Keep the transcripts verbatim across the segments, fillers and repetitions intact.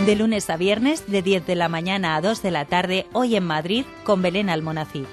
De lunes a viernes, de diez de la mañana a dos de la tarde, hoy en Madrid, con Belén Almonacid.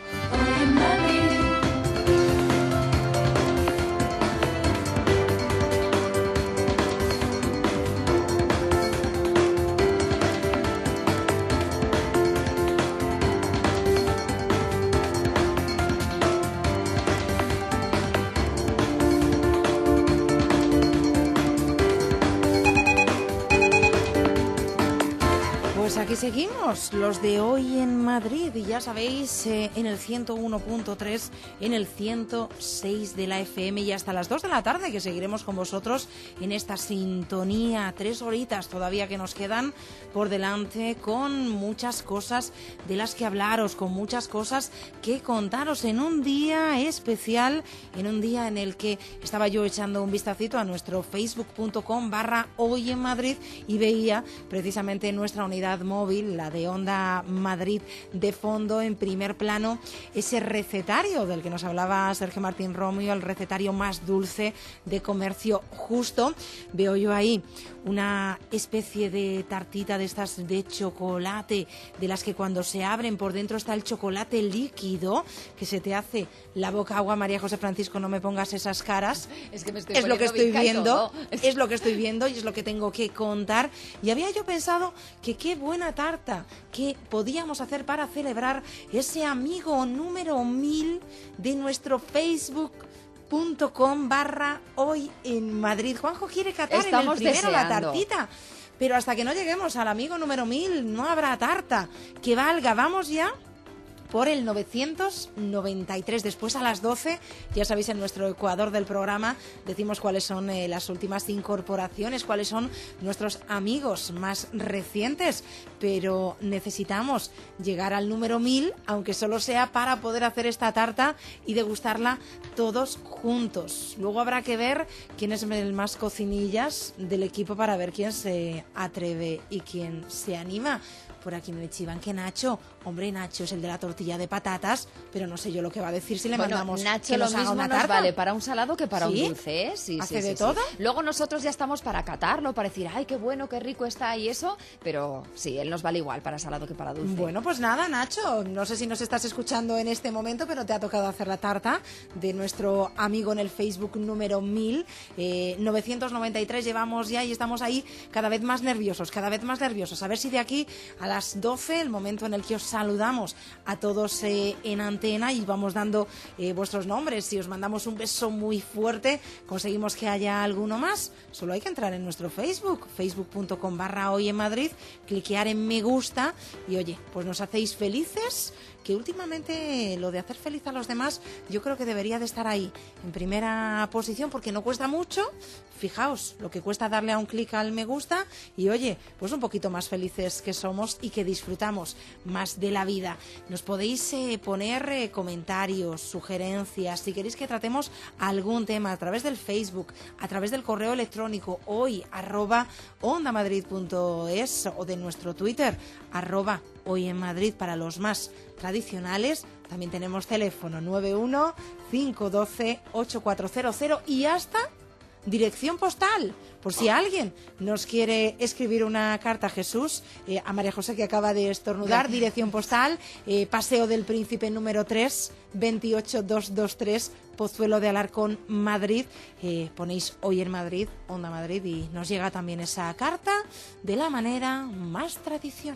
Aquí seguimos, los de hoy en Madrid, y ya sabéis, eh, en el ciento uno punto tres, en el ciento seis de la F M, y hasta las dos de la tarde, que seguiremos con vosotros en esta sintonía, tres horitas todavía que nos quedan por delante, con muchas cosas de las que hablaros, con muchas cosas que contaros en un día especial, en un día en el que estaba yo echando un vistacito a nuestro facebook punto com barra hoy en Madrid y veía precisamente nuestra unidad móvil, la de Onda Madrid, de fondo, en primer plano, ese recetario del que nos hablaba Sergio Martín Romeo, el recetario más dulce de comercio justo. Veo yo ahí una especie de tartita de estas de chocolate, de las que cuando se abren por dentro está el chocolate líquido, que se te hace la boca agua. María José Francisco, no me pongas esas caras. Es que me estoy es lo que estoy viendo, es... es lo que estoy viendo y es lo que tengo que contar. Y había yo pensado que qué buena tarta que podíamos hacer para celebrar ese amigo número mil de nuestro facebook punto com barra hoy en Madrid. Juanjo quiere catar Estamos en el primero la deseando. tartita, pero hasta que no lleguemos al amigo número mil no habrá tarta que valga. Vamos ya por el novecientos noventa y tres. Después, a las doce, ya sabéis, en nuestro ecuador del programa decimos cuáles son eh, las últimas incorporaciones, cuáles son nuestros amigos más recientes, pero necesitamos llegar al número mil, aunque solo sea para poder hacer esta tarta y degustarla todos juntos. Luego habrá que ver quién es el más cocinillas del equipo para ver quién se atreve y quién se anima. Por aquí me chivan que Nacho, hombre, Nacho es el de la tortilla de patatas, pero no sé yo lo que va a decir si le bueno, mandamos Nacho que lo nos haga mismo una nos tarta. vale para un salado que para ¿Sí? un dulce, ¿eh? Sí, ¿Hace sí, de sí, todo? Sí. Luego nosotros ya estamos para catarlo, para decir, ay, qué bueno, qué rico está y eso, pero sí, él nos vale igual para salado que para dulce. Bueno, pues nada, Nacho, no sé si nos estás escuchando en este momento, pero te ha tocado hacer la tarta de nuestro amigo en el Facebook número mil. Eh, novecientos noventa y tres llevamos ya y estamos ahí cada vez más nerviosos, cada vez más nerviosos. A ver si de aquí a las doce, el momento en el que os saludamos a todos eh, en antena y vamos dando eh, vuestros nombres, si os mandamos un beso muy fuerte, conseguimos que haya alguno más. Solo hay que entrar en nuestro Facebook, facebook punto com barra hoy en Madrid, cliquear en me gusta y oye, pues nos hacéis felices, que últimamente lo de hacer feliz a los demás yo creo que debería de estar ahí en primera posición, porque no cuesta mucho. Fijaos lo que cuesta darle a un clic al me gusta y oye, pues un poquito más felices que somos y que disfrutamos más de la vida. Nos podéis eh, poner eh, comentarios, sugerencias, si queréis que tratemos algún tema a través del Facebook, a través del correo electrónico hoy arroba ondamadrid punto es o de nuestro Twitter arroba hoy en Madrid para los más tradicionales. También tenemos teléfono nueve uno cinco uno dos ocho cuatro cero cero y hasta dirección postal, por si alguien nos quiere escribir una carta a Jesús, eh, a María José que acaba de estornudar. Dirección postal, eh, Paseo del Príncipe número tres, veintiocho mil doscientos veintitrés, Pozuelo de Alarcón, Madrid. Eh, ponéis hoy en Madrid, Onda Madrid, y nos llega también esa carta de la manera más tradicional.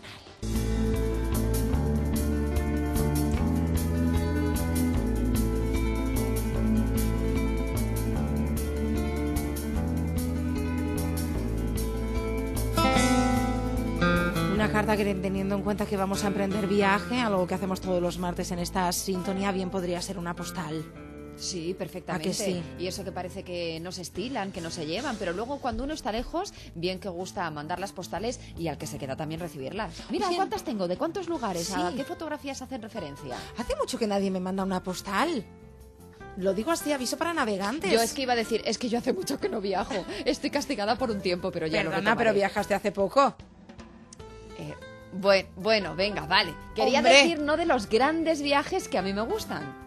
Una carta que, teniendo en cuenta que vamos a emprender viaje, algo que hacemos todos los martes en esta sintonía, bien podría ser una postal. Sí, perfectamente. ¿A que sí? Y eso que parece que no se estilan, que no se llevan, pero luego cuando uno está lejos, bien que gusta mandar las postales y al que se queda también recibirlas. Mira, Oye, ¿cuántas tengo? ¿De cuántos lugares? Sí. ¿A qué fotografías hacen referencia? Hace mucho que nadie me manda una postal. Lo digo así, aviso para navegantes. Yo es que iba a decir, es que yo hace mucho que no viajo. Estoy castigada por un tiempo, pero ya lo Perdona, retomaré. pero viajaste hace poco. Eh, bueno, bueno, venga, vale. Quería Hombre. decir no de los grandes viajes que a mí me gustan.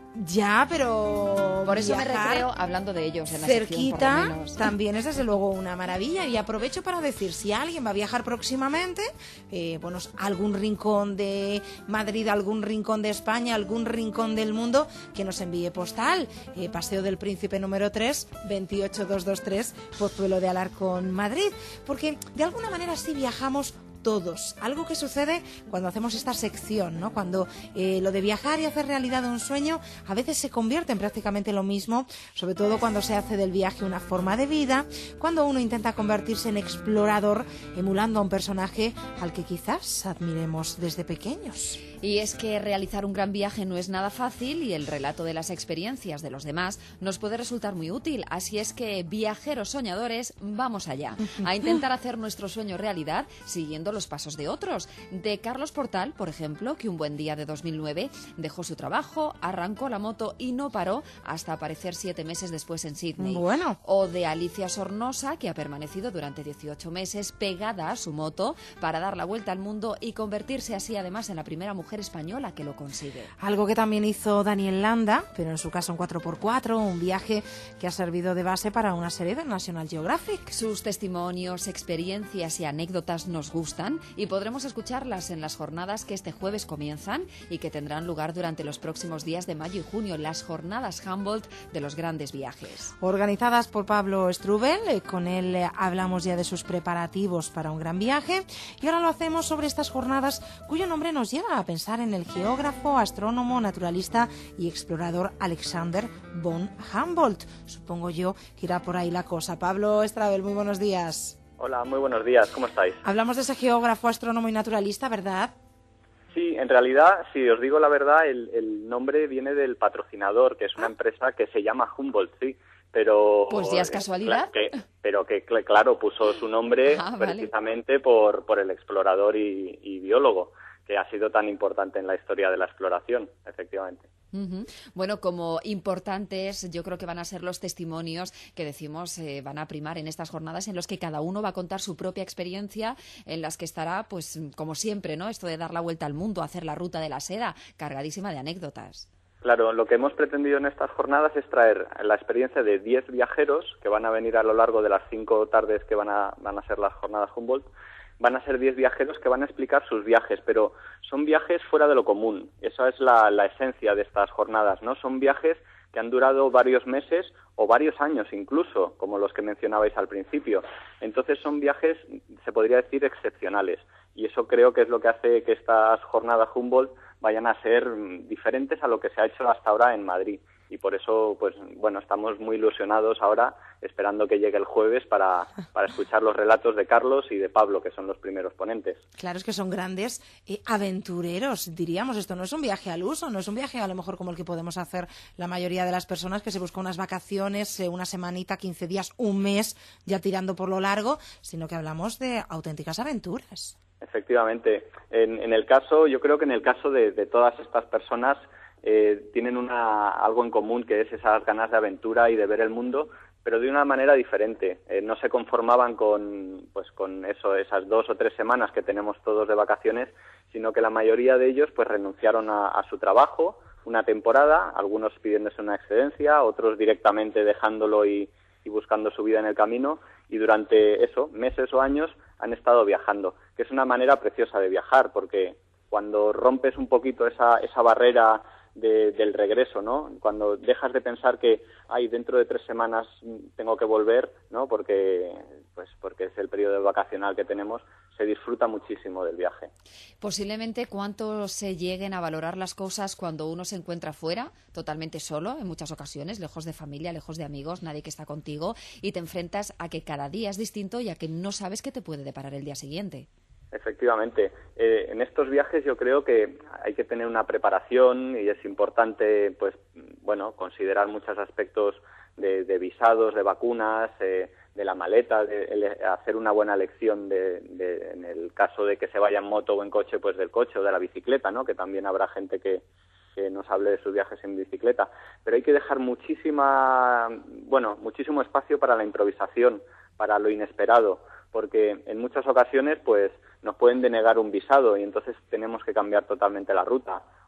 Ya, pero Por eso me viajar recreo hablando de ellos en la cerquita sección, por lo menos. también es desde luego una maravilla. Y aprovecho para decir, si alguien va a viajar próximamente, eh, bueno, algún rincón de Madrid, algún rincón de España, algún rincón del mundo, que nos envíe postal. Eh, Paseo del Príncipe número tres, veintiocho mil doscientos veintitrés, Pozuelo de Alarcón, Madrid. Porque de alguna manera sí viajamos todos. Algo que sucede cuando hacemos esta sección, ¿no? Cuando eh, lo de viajar y hacer realidad un sueño a veces se convierte en prácticamente lo mismo, sobre todo cuando se hace del viaje una forma de vida, cuando uno intenta convertirse en explorador emulando a un personaje al que quizás admiremos desde pequeños. Y es que realizar un gran viaje no es nada fácil y el relato de las experiencias de los demás nos puede resultar muy útil. Así es que, viajeros soñadores, vamos allá, a intentar hacer nuestro sueño realidad siguiendo los pasos de otros. De Carlos Portal, por ejemplo, que un buen día de dos mil nueve dejó su trabajo, arrancó la moto y no paró hasta aparecer siete meses después en Sydney. Bueno. O de Alicia Sornosa, que ha permanecido durante dieciocho meses pegada a su moto para dar la vuelta al mundo y convertirse así además en la primera mujer española que lo consigue. Algo que también hizo Daniel Landa, pero en su caso en cuatro por cuatro, un viaje que ha servido de base para una serie de National Geographic. Sus testimonios, experiencias y anécdotas nos gustan y podremos escucharlas en las jornadas que este jueves comienzan y que tendrán lugar durante los próximos días de mayo y junio, las jornadas Humboldt de los grandes viajes. Organizadas por Pablo Strubel, eh, con él eh, hablamos ya de sus preparativos para un gran viaje y ahora lo hacemos sobre estas jornadas cuyo nombre nos lleva a pensar en el geógrafo, astrónomo, naturalista y explorador Alexander von Humboldt. Supongo yo que irá por ahí la cosa. Pablo Strubel, muy buenos días. Hola, muy buenos días, ¿cómo estáis? Hablamos de ese geógrafo, astrónomo y naturalista, ¿verdad? Sí, en realidad, si os digo la verdad, el, el nombre viene del patrocinador, que es una empresa que se llama Humboldt, sí, pero... Pues ya es casualidad. Que, pero que, claro, puso su nombre ah, vale. precisamente por, por el explorador y, y biólogo, que ha sido tan importante en la historia de la exploración, efectivamente. Uh-huh. Bueno, como importantes yo creo que van a ser los testimonios que decimos eh, van a primar en estas jornadas en los que cada uno va a contar su propia experiencia, en las que estará, pues como siempre, ¿no? Esto de dar la vuelta al mundo, hacer la ruta de la seda, cargadísima de anécdotas. Claro, lo que hemos pretendido en estas jornadas es traer la experiencia de diez viajeros que van a venir a lo largo de las cinco tardes que van a, van a ser las jornadas Humboldt. Van a ser diez viajeros que van a explicar sus viajes, pero son viajes fuera de lo común. Esa es la, la esencia de estas jornadas, ¿no? Son viajes que han durado varios meses o varios años incluso, como los que mencionabais al principio. Entonces son viajes, se podría decir, excepcionales. Y eso creo que es lo que hace que estas jornadas Humboldt vayan a ser diferentes a lo que se ha hecho hasta ahora en Madrid. Y por eso, pues bueno, estamos muy ilusionados ahora, esperando que llegue el jueves para, para escuchar los relatos de Carlos y de Pablo, que son los primeros ponentes. Claro, es que son grandes eh, aventureros, diríamos. Esto no es un viaje al uso, no es un viaje a lo mejor como el que podemos hacer la mayoría de las personas que se busca unas vacaciones, eh, una semanita, quince días, un mes, ya tirando por lo largo, sino que hablamos de auténticas aventuras. Efectivamente. En, en el caso, yo creo que en el caso de, de todas estas personas, Eh, tienen una, algo en común, que es esas ganas de aventura y de ver el mundo, pero de una manera diferente. Eh, no se conformaban con, pues, con eso, esas dos o tres semanas que tenemos todos de vacaciones, sino que la mayoría de ellos pues renunciaron a, a su trabajo una temporada, algunos pidiéndose una excedencia, otros directamente dejándolo y, y buscando su vida en el camino, y durante eso, meses o años, han estado viajando, que es una manera preciosa de viajar, porque cuando rompes un poquito esa, esa barrera De, del regreso, ¿no? Cuando dejas de pensar que ay, dentro de tres semanas tengo que volver, ¿no? Porque pues porque es el periodo vacacional que tenemos, se disfruta muchísimo del viaje. Posiblemente cuánto se lleguen a valorar las cosas cuando uno se encuentra fuera, totalmente solo, en muchas ocasiones, lejos de familia, lejos de amigos, nadie que está contigo, y te enfrentas a que cada día es distinto y a que no sabes qué te puede deparar el día siguiente. Efectivamente. Eh, en estos viajes yo creo que hay que tener una preparación y es importante, pues, bueno, considerar muchos aspectos de, de visados, de vacunas, eh, de la maleta, de, de hacer una buena elección de, de, en el caso de que se vaya en moto o en coche, pues del coche o de la bicicleta, ¿no? Que también habrá gente que, que nos hable de sus viajes en bicicleta. Pero hay que dejar muchísima, bueno, muchísimo espacio para la improvisación, para lo inesperado, porque en muchas ocasiones, pues, nos pueden denegar un visado y entonces tenemos que cambiar totalmente la ruta.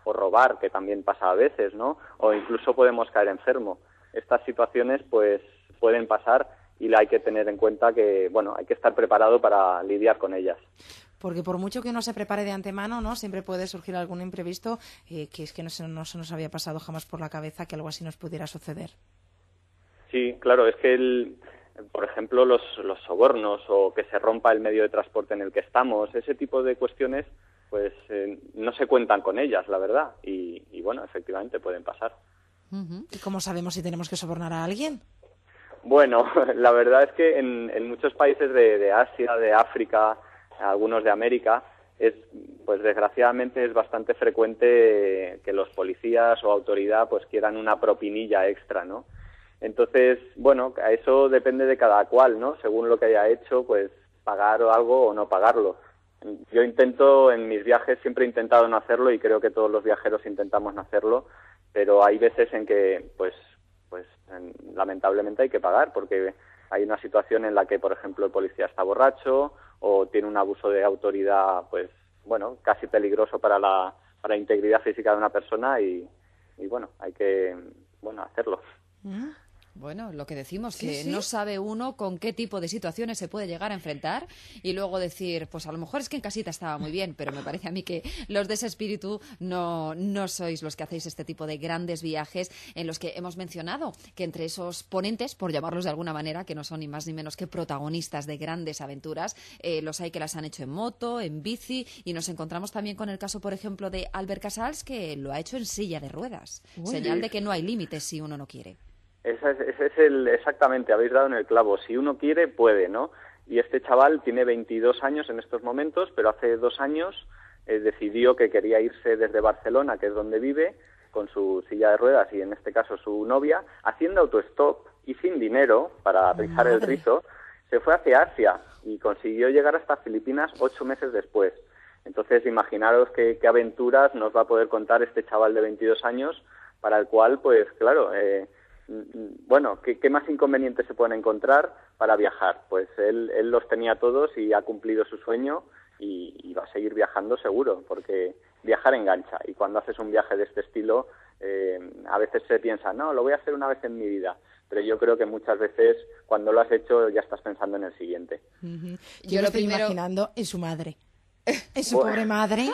o robar, que también pasa a veces, ¿no? O incluso podemos caer enfermo. Estas situaciones, pues, pueden pasar y hay que tener en cuenta que, bueno, hay que estar preparado para lidiar con ellas. Porque por mucho que uno se prepare de antemano, ¿no? Siempre puede surgir algún imprevisto eh, que es que no se, no se nos había pasado jamás por la cabeza que algo así nos pudiera suceder. Sí, claro, es que, el, por ejemplo, los, los sobornos o que se rompa el medio de transporte en el que estamos, ese tipo de cuestiones, pues eh, no se cuentan con ellas, la verdad. Y, y bueno, efectivamente pueden pasar. Uh-huh. ¿Y cómo sabemos si tenemos que sobornar a alguien? Bueno, la verdad es que en, en muchos países de, de Asia, de África, algunos de América, es, pues desgraciadamente es bastante frecuente que los policías o autoridad pues quieran una propinilla extra, ¿no? Entonces, bueno, a eso depende de cada cual, ¿no? Según lo que haya hecho, pues pagar algo o no pagarlo. Yo intento, en mis viajes, siempre he intentado no hacerlo y creo que todos los viajeros intentamos no hacerlo, pero hay veces en que, pues, pues en, lamentablemente hay que pagar porque hay una situación en la que, por ejemplo, el policía está borracho o tiene un abuso de autoridad, pues, bueno, casi peligroso para la, para la integridad física de una persona y, y bueno, hay que, bueno, hacerlo. Bueno, lo que decimos, sí, que sí. no sabe uno con qué tipo de situaciones se puede llegar a enfrentar y luego decir, pues a lo mejor es que en casita estaba muy bien, pero me parece a mí que los de ese espíritu no, no sois los que hacéis este tipo de grandes viajes en los que hemos mencionado que entre esos ponentes, por llamarlos de alguna manera, que no son ni más ni menos que protagonistas de grandes aventuras, eh, los hay que las han hecho en moto, en bici, y nos encontramos también con el caso, por ejemplo, de Albert Casals, que lo ha hecho en silla de ruedas. Uy. Señal de que no hay límites si uno no quiere. Ese es, ese es el, exactamente, habéis dado en el clavo. Si uno quiere, puede, ¿no? Y este chaval tiene veintidós años en estos momentos, pero hace dos años eh, decidió que quería irse desde Barcelona, que es donde vive, con su silla de ruedas y en este caso su novia, haciendo autostop y sin dinero para rizar el rizo, se fue hacia Asia y consiguió llegar hasta Filipinas ocho meses después. Entonces, imaginaros qué, qué aventuras nos va a poder contar este chaval de veintidós años, para el cual, pues, claro... Eh, Bueno, ¿qué, ¿qué más inconvenientes se pueden encontrar para viajar? Pues él, él los tenía todos y ha cumplido su sueño y, y va a seguir viajando seguro, porque viajar engancha. Y cuando haces un viaje de este estilo, eh, a veces se piensa, no, lo voy a hacer una vez en mi vida. Pero yo creo que muchas veces, cuando lo has hecho, ya estás pensando en el siguiente. Uh-huh. Yo, yo lo lo estoy primero... imaginando en su madre. En su Bueno, pobre madre.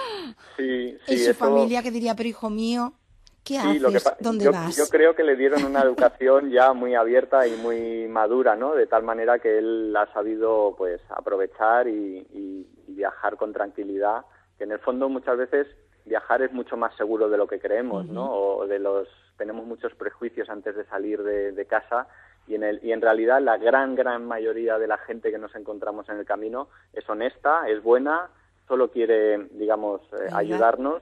Sí, sí, en su eso... familia que diría, pero hijo mío... ¿Qué sí, haces? lo que pa- ¿Dónde yo, vas? yo creo que le dieron una educación ya muy abierta y muy madura, ¿no? De tal manera que él ha sabido, pues, aprovechar y, y, y viajar con tranquilidad. Que en el fondo muchas veces viajar es mucho más seguro de lo que creemos, uh-huh. ¿no? O de los tenemos muchos prejuicios antes de salir de, de casa y en el y en realidad la gran gran mayoría de la gente que nos encontramos en el camino es honesta, es buena, solo quiere, digamos, eh, ayudarnos.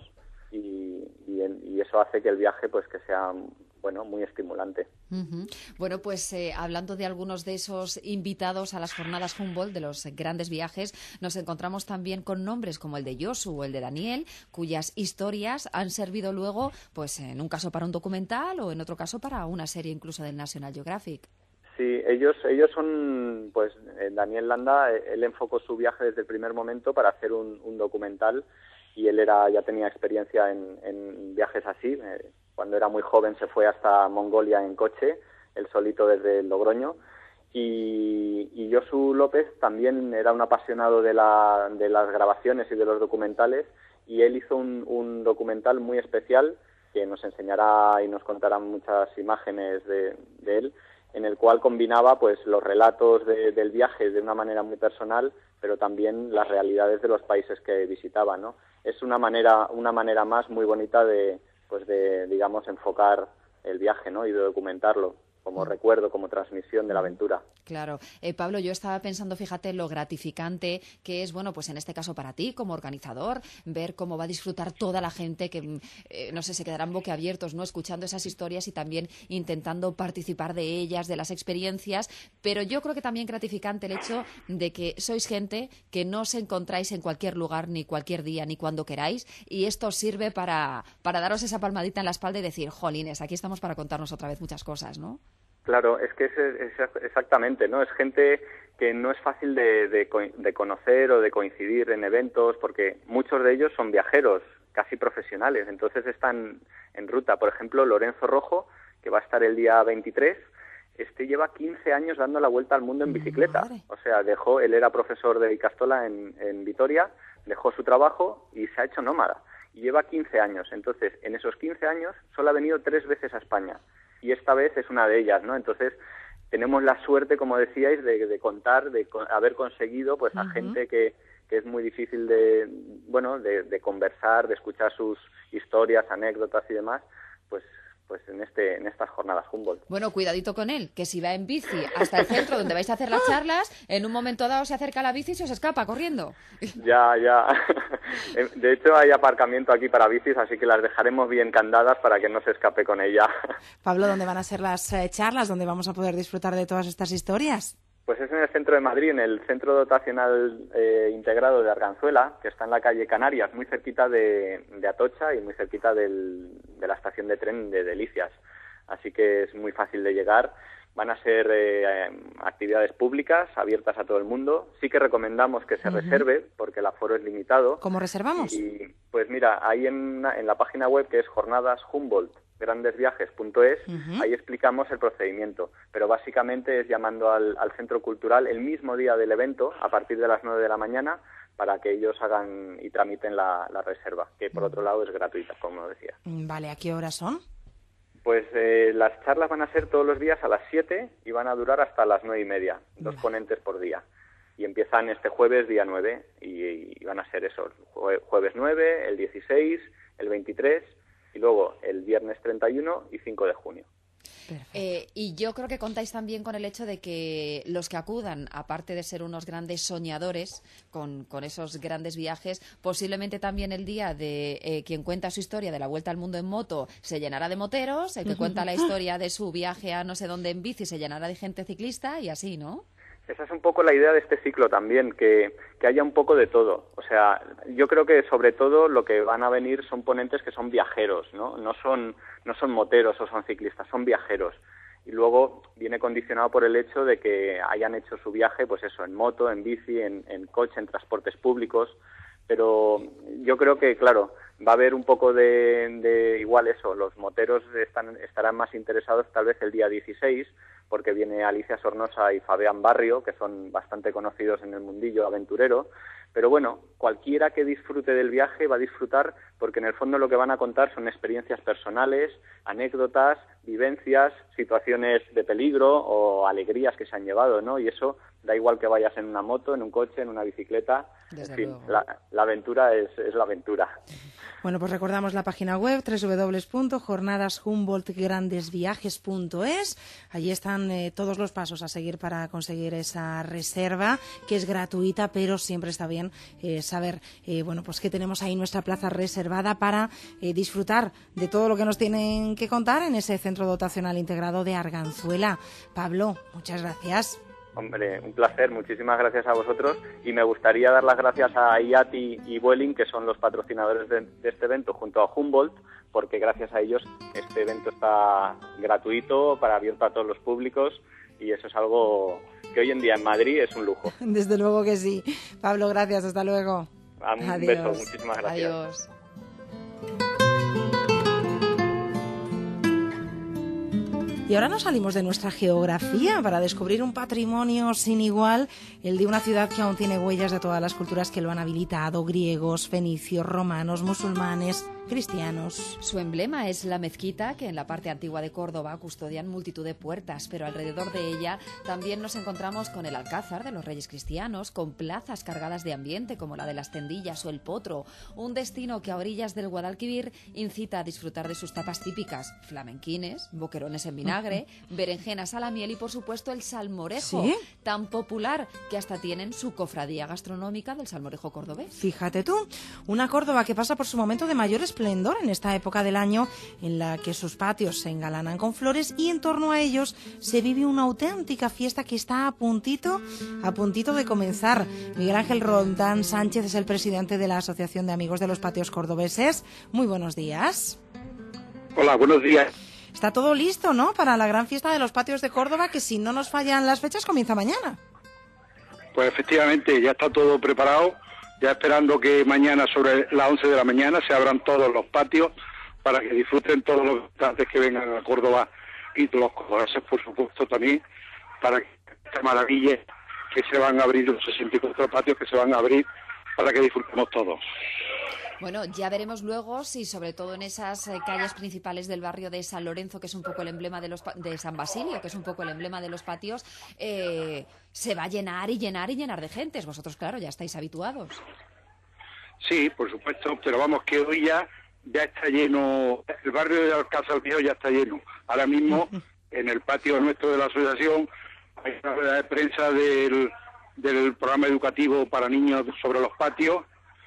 Y, y, y eso hace que el viaje pues que sea bueno muy estimulante. Uh-huh. Bueno, pues eh, hablando de algunos de esos invitados a las jornadas Humboldt de los grandes viajes, nos encontramos también con nombres como el de Josu o el de Daniel, cuyas historias han servido luego, pues en un caso para un documental o en otro caso para una serie incluso del National Geographic. Sí, ellos ellos son, pues Daniel Landa, él enfocó su viaje desde el primer momento para hacer un, un documental. Y él era ya tenía experiencia en, en viajes así. Eh, cuando era muy joven se fue hasta Mongolia en coche, él solito desde Logroño. Y, y Josu López también era un apasionado de, la, de las grabaciones y de los documentales. Y él hizo un, un documental muy especial que nos enseñará y nos contará muchas imágenes de, de él, en el cual combinaba pues los relatos de, del viaje de una manera muy personal, pero también las realidades de los países que visitaba, ¿no? Es una manera una manera más muy bonita de pues de digamos enfocar el viaje, ¿no? Y de documentarlo como mm. recuerdo, como transmisión de la aventura. Claro. Eh, Pablo, yo estaba pensando, fíjate, lo gratificante que es, bueno, pues en este caso para ti, como organizador, ver cómo va a disfrutar toda la gente que, eh, no sé, se quedarán boquiabiertos, ¿no?, escuchando esas historias y también intentando participar de ellas, de las experiencias, pero yo creo que también gratificante el hecho de que sois gente que no os encontráis en cualquier lugar, ni cualquier día, ni cuando queráis, y esto os sirve para, para daros esa palmadita en la espalda y decir, jolines, aquí estamos para contarnos otra vez muchas cosas, ¿no? Claro, es que es, es exactamente, ¿no? Es gente que no es fácil de, de, de conocer o de coincidir en eventos, porque muchos de ellos son viajeros casi profesionales. Entonces están en ruta. Por ejemplo, Lorenzo Rojo, que va a estar el día veintitrés, este lleva quince años dando la vuelta al mundo en bicicleta. Madre. O sea, dejó, él era profesor de Icastola en, en Vitoria, dejó su trabajo y se ha hecho nómada. Y lleva quince años. Entonces, en esos quince años solo ha venido tres veces a España. Y esta vez es una de ellas, ¿no? Entonces, tenemos la suerte, como decíais, de, de contar, de co- haber conseguido pues a uh-huh. gente que, que es muy difícil de, bueno, de, de conversar, de escuchar sus historias, anécdotas y demás, pues pues en este en estas jornadas Humboldt. Bueno, cuidadito con él, que si va en bici hasta el centro donde vais a hacer las charlas, en un momento dado se acerca a la bici y se os escapa corriendo. Ya, ya. De hecho hay aparcamiento aquí para bicis, así que las dejaremos bien candadas para que no se escape con ella. Pablo, ¿dónde van a ser las eh, charlas? ¿Dónde vamos a poder disfrutar de todas estas historias? Pues es en el centro de Madrid, en el Centro Dotacional eh, Integrado de Arganzuela, que está en la calle Canarias, muy cerquita de, de Atocha y muy cerquita del, de la estación de tren de Delicias. Así que es muy fácil de llegar. Van a ser eh, actividades públicas, abiertas a todo el mundo. Sí que recomendamos que se uh-huh. reserve, porque el aforo es limitado. ¿Cómo reservamos? Y pues mira, ahí en, en la página web, que es jornadas Humboldt, grandes viajes punto es, uh-huh. ahí explicamos el procedimiento, pero básicamente es llamando al, al centro cultural el mismo día del evento, a partir de las nueve de la mañana, para que ellos hagan y tramiten la, la reserva, que por otro lado es gratuita, como decía. Vale, ¿a qué horas son? Pues eh, las charlas van a ser todos los días a las siete y van a durar hasta las nueve y media, dos vale. ponentes por día. Y empiezan este jueves, día nueve, y, y van a ser eso, jue, jueves nueve, el dieciséis, el veintitrés, y luego el viernes treinta y uno y cinco de junio. Eh, y yo creo que contáis también con el hecho de que los que acudan, aparte de ser unos grandes soñadores con, con esos grandes viajes, posiblemente también el día de eh, quien cuenta su historia de la vuelta al mundo en moto se llenará de moteros, el que cuenta la historia de su viaje a no sé dónde en bici se llenará de gente ciclista y así, ¿no? Esa es un poco la idea de este ciclo también, que, que haya un poco de todo. O sea, yo creo que sobre todo lo que van a venir son ponentes que son viajeros, ¿no? No son, no son moteros o son ciclistas, son viajeros. Y luego viene condicionado por el hecho de que hayan hecho su viaje, pues eso, en moto, en bici, en, en coche, en transportes públicos. Pero yo creo que, claro, va a haber un poco de, de igual eso, los moteros están, estarán más interesados tal vez el día dieciséis, porque viene Alicia Sornosa y Fabián Barrio, que son bastante conocidos en el mundillo aventurero. Pero bueno, cualquiera que disfrute del viaje va a disfrutar, porque en el fondo lo que van a contar son experiencias personales, anécdotas, vivencias, situaciones de peligro o alegrías que se han llevado, ¿no? Y eso da igual que vayas en una moto, en un coche, en una bicicleta. Desde en fin, luego. La, la aventura es, es la aventura. Bueno, pues recordamos la página web doble u doble u doble u punto jornadas humboldt grandes viajes punto es. Allí están eh, todos los pasos a seguir para conseguir esa reserva, que es gratuita, pero siempre está bien eh, saber eh, bueno, pues que tenemos ahí nuestra plaza reservada para eh, disfrutar de todo lo que nos tienen que contar en ese Centro Dotacional Integrado de Arganzuela. Pablo, muchas gracias. Hombre, un placer, muchísimas gracias a vosotros, y me gustaría dar las gracias a I A T I y Vueling, que son los patrocinadores de, de este evento, junto a Humboldt, porque gracias a ellos este evento está gratuito, para abierto a todos los públicos, y eso es algo que hoy en día en Madrid es un lujo. Desde luego que sí. Pablo, gracias, hasta luego. Un Adiós. beso, muchísimas gracias. Adiós. Y ahora nos salimos de nuestra geografía para descubrir un patrimonio sin igual, el de una ciudad que aún tiene huellas de todas las culturas que lo han habilitado: griegos, fenicios, romanos, musulmanes, cristianos. Su emblema es la mezquita, que en la parte antigua de Córdoba custodian multitud de puertas, pero alrededor de ella también nos encontramos con el Alcázar de los Reyes Cristianos, con plazas cargadas de ambiente como la de las Tendillas o el Potro, un destino que a orillas del Guadalquivir incita a disfrutar de sus tapas típicas: flamenquines, boquerones en vinagre, berenjenas a la miel y por supuesto el salmorejo, ¿sí?, tan popular que hasta tienen su cofradía gastronómica del salmorejo cordobés. Fíjate tú, una Córdoba que pasa por su momento de mayor esplendor en esta época del año, en la que sus patios se engalanan con flores y en torno a ellos se vive una auténtica fiesta que está a puntito, a puntito de comenzar. Miguel Ángel Roldán Sánchez es el presidente de la Asociación de Amigos de los Patios Cordobeses. Muy buenos días. Hola, buenos días. Está todo listo, ¿no?, para la gran fiesta de los patios de Córdoba, que si no nos fallan las fechas comienza mañana. Pues efectivamente, ya está todo preparado. ya esperando que mañana sobre las once de la mañana se abran todos los patios para que disfruten todos los visitantes que vengan a Córdoba y los cordobeses, por supuesto, también, para que esta maravilla que se van a abrir, los sesenta y cuatro patios que se van a abrir para que disfrutemos todos. Bueno, ya veremos luego si, sobre todo en esas eh, calles principales del barrio de San Lorenzo, que es un poco el emblema de los de San Basilio, que es un poco el emblema de los patios, eh, se va a llenar y llenar y llenar de gentes. Vosotros, claro, ya estáis habituados. Sí, por supuesto, pero vamos, que hoy ya, ya está lleno, el barrio de Alcázar Viejo ya está lleno. Ahora mismo, en el patio nuestro de la asociación, hay una rueda de prensa del, del programa educativo para niños sobre los patios,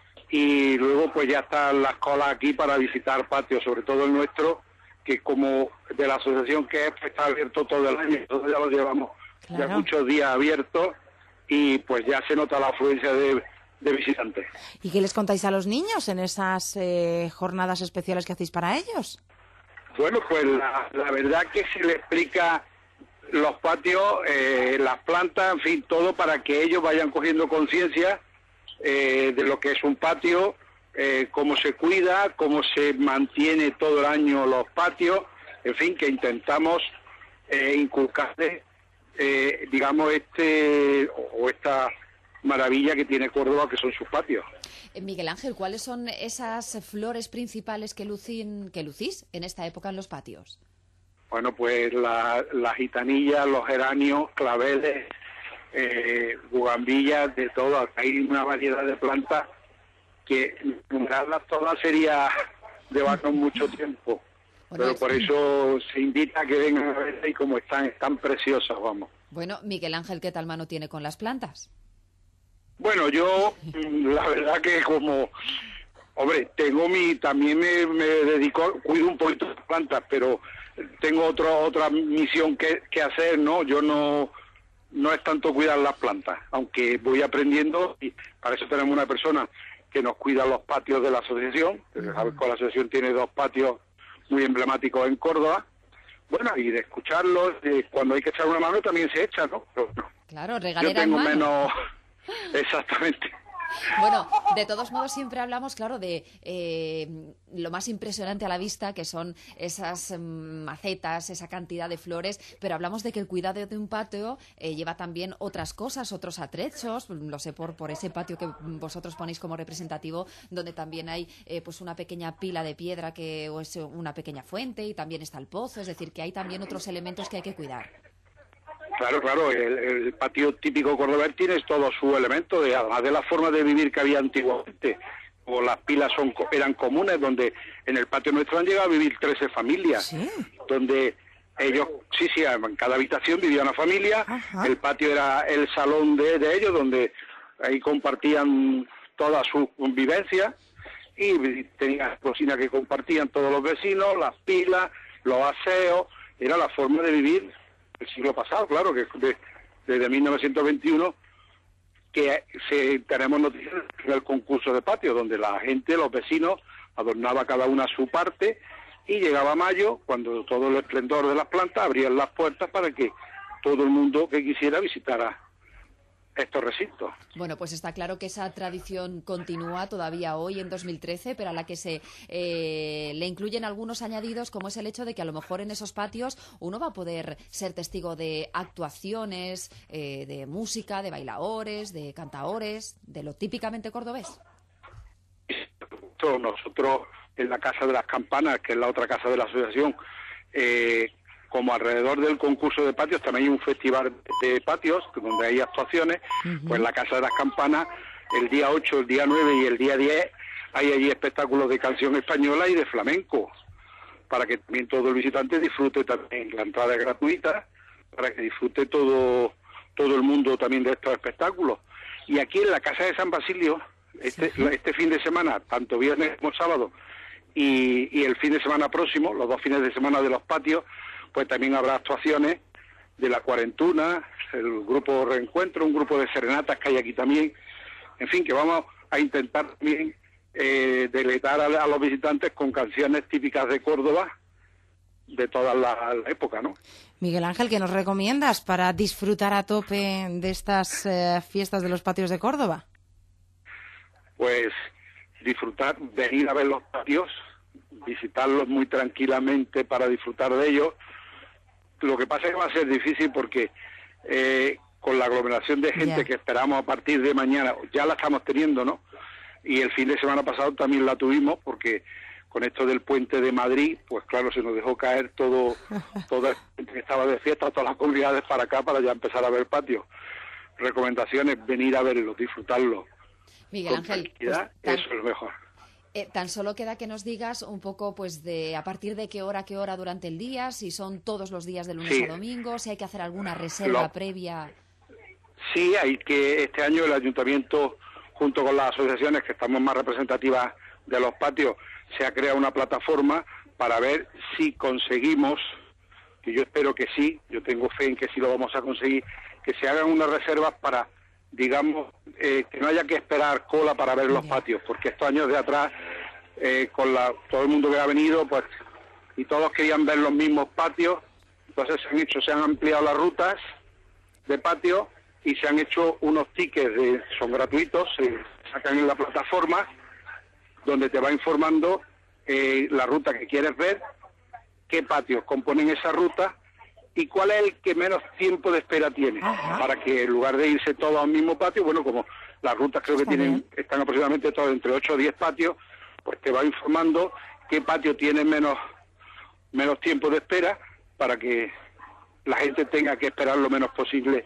y luego pues ya están las colas aquí para visitar patios, sobre todo el nuestro, que como de la asociación que es, pues está abierto todo el año, entonces ya lo llevamos claro. ya muchos días abiertos, y pues ya se nota la afluencia de, de visitantes. ¿Y qué les contáis a los niños en esas eh, jornadas especiales que hacéis para ellos? Bueno, pues la, la verdad que se le explica los patios, eh, las plantas, en fin, todo para que ellos vayan cogiendo conciencia eh, de lo que es un patio, eh, cómo se cuida, cómo se mantiene todo el año los patios, en fin, que intentamos eh, inculcarles, eh, digamos, este o esta maravilla que tiene Córdoba, que son sus patios. Miguel Ángel, ¿cuáles son esas flores principales que, lucin, que lucís en esta época en los patios? Bueno, pues la, las gitanillas, los geranios, claveles, eh, bugambillas, de todo. Hay una variedad de plantas que nombrarlas todas sería llevarnos mucho tiempo. Bueno, pero por eso se invita a que vengan a verlas y como están, están preciosas, vamos. Bueno, Miguel Ángel, ¿qué tal mano tiene con las plantas? Bueno, yo la verdad que como, hombre, tengo mi, también me, me dedico, cuido un poquito las plantas, pero tengo otro, otra misión que, que hacer, ¿no? Yo no, no es tanto cuidar las plantas, aunque voy aprendiendo, y para eso tenemos una persona que nos cuida los patios de la asociación, que sabes que la asociación tiene dos patios muy emblemáticos en Córdoba, bueno, y de escucharlos, de cuando hay que echar una mano también se echa, ¿no? Pero, claro, regalera yo tengo en mano. menos... Exactamente. Bueno, de todos modos siempre hablamos, claro, de eh, lo más impresionante a la vista, que son esas eh, macetas, esa cantidad de flores, pero hablamos de que el cuidado de un patio eh, lleva también otras cosas, otros atrechos, lo sé por, por ese patio que vosotros ponéis como representativo, donde también hay eh, pues una pequeña pila de piedra que o es una pequeña fuente, y también está el pozo, es decir, que hay también otros elementos que hay que cuidar. Claro, claro, el, el patio típico cordobés tiene todos sus elementos, de, además de la forma de vivir que había antiguamente, o las pilas son eran comunes, donde en el patio nuestro han llegado a vivir trece familias, ¿sí? Donde ellos, sí, sí, en cada habitación vivía una familia. Ajá. El patio era el salón de, de ellos, donde ahí compartían toda su convivencia, y tenían cocina que compartían todos los vecinos, las pilas, los aseos, era la forma de vivir el siglo pasado, claro, que de, desde mil novecientos veintiuno que se, tenemos noticias del concurso de patio, donde la gente, los vecinos, adornaba cada una su parte, y llegaba mayo, cuando todo el esplendor de las plantas, abrían las puertas para que todo el mundo que quisiera visitara estos recintos. Bueno, pues está claro que esa tradición continúa todavía hoy en dos mil trece, pero a la que se eh, le incluyen algunos añadidos, como es el hecho de que a lo mejor en esos patios uno va a poder ser testigo de actuaciones, eh, de música, de bailaores, de cantaores, de lo típicamente cordobés. Nosotros en la Casa de las Campanas, que es la otra casa de la asociación, eh, como alrededor del concurso de patios también hay un festival de patios donde hay actuaciones. Uh-huh. Pues en la Casa de las Campanas el día ocho, el día nueve y el día diez hay allí espectáculos de canción española y de flamenco, para que también todo el visitante disfrute también. La entrada es gratuita, para que disfrute todo todo el mundo también de estos espectáculos. Y aquí en la Casa de San Basilio, este, sí. este fin de semana, tanto viernes como sábado, y, y el fin de semana próximo, los dos fines de semana de los patios, pues también habrá actuaciones de la Cuarentuna, el grupo Reencuentro, un grupo de serenatas que hay aquí también. En fin, que vamos a intentar también eh, deleitar a, a los visitantes con canciones típicas de Córdoba de toda la, la época, ¿no? Miguel Ángel, ¿qué nos recomiendas para disfrutar a tope de estas eh, fiestas de los patios de Córdoba? pues disfrutar, venir a ver los patios, visitarlos muy tranquilamente para disfrutar de ellos. Lo que pasa es que va a ser difícil porque eh, con la aglomeración de gente yeah. que esperamos a partir de mañana, ya la estamos teniendo, ¿no? Y el fin de semana pasado también la tuvimos porque con esto del puente de Madrid, pues claro, se nos dejó caer todo, toda la gente que estaba de fiesta, todas las comunidades para acá para ya empezar a ver patios. Recomendaciones, venir a verlos, disfrutarlos. Miguel con Ángel, tranquilidad, pues, tan, eso es lo mejor. Eh, tan solo queda que nos digas un poco, pues, de a partir de qué hora, qué hora durante el día, si son todos los días de lunes sí. a domingo, si hay que hacer alguna reserva lo, previa. Sí, hay que, este año el ayuntamiento, junto con las asociaciones que estamos más representativas de los patios, se ha creado una plataforma para ver si conseguimos, que yo espero que sí, yo tengo fe en que sí lo vamos a conseguir, que se hagan unas reservas para, digamos, eh, que no haya que esperar cola para ver los patios, porque estos años de atrás, eh, con la, todo el mundo que ha venido, pues, y todos querían ver los mismos patios, entonces se han hecho, se han ampliado las rutas de patio y se han hecho unos tickets, de, son gratuitos, se sacan en la plataforma, donde te va informando eh, la ruta que quieres ver, qué patios componen esa ruta y cuál es el que menos tiempo de espera tiene. Ajá. Para que en lugar de irse todos al mismo patio, bueno, como las rutas creo Está que tienen bien. están aproximadamente todas entre ocho o diez patios, pues te va informando qué patio tiene menos, menos tiempo de espera para que la gente tenga que esperar lo menos posible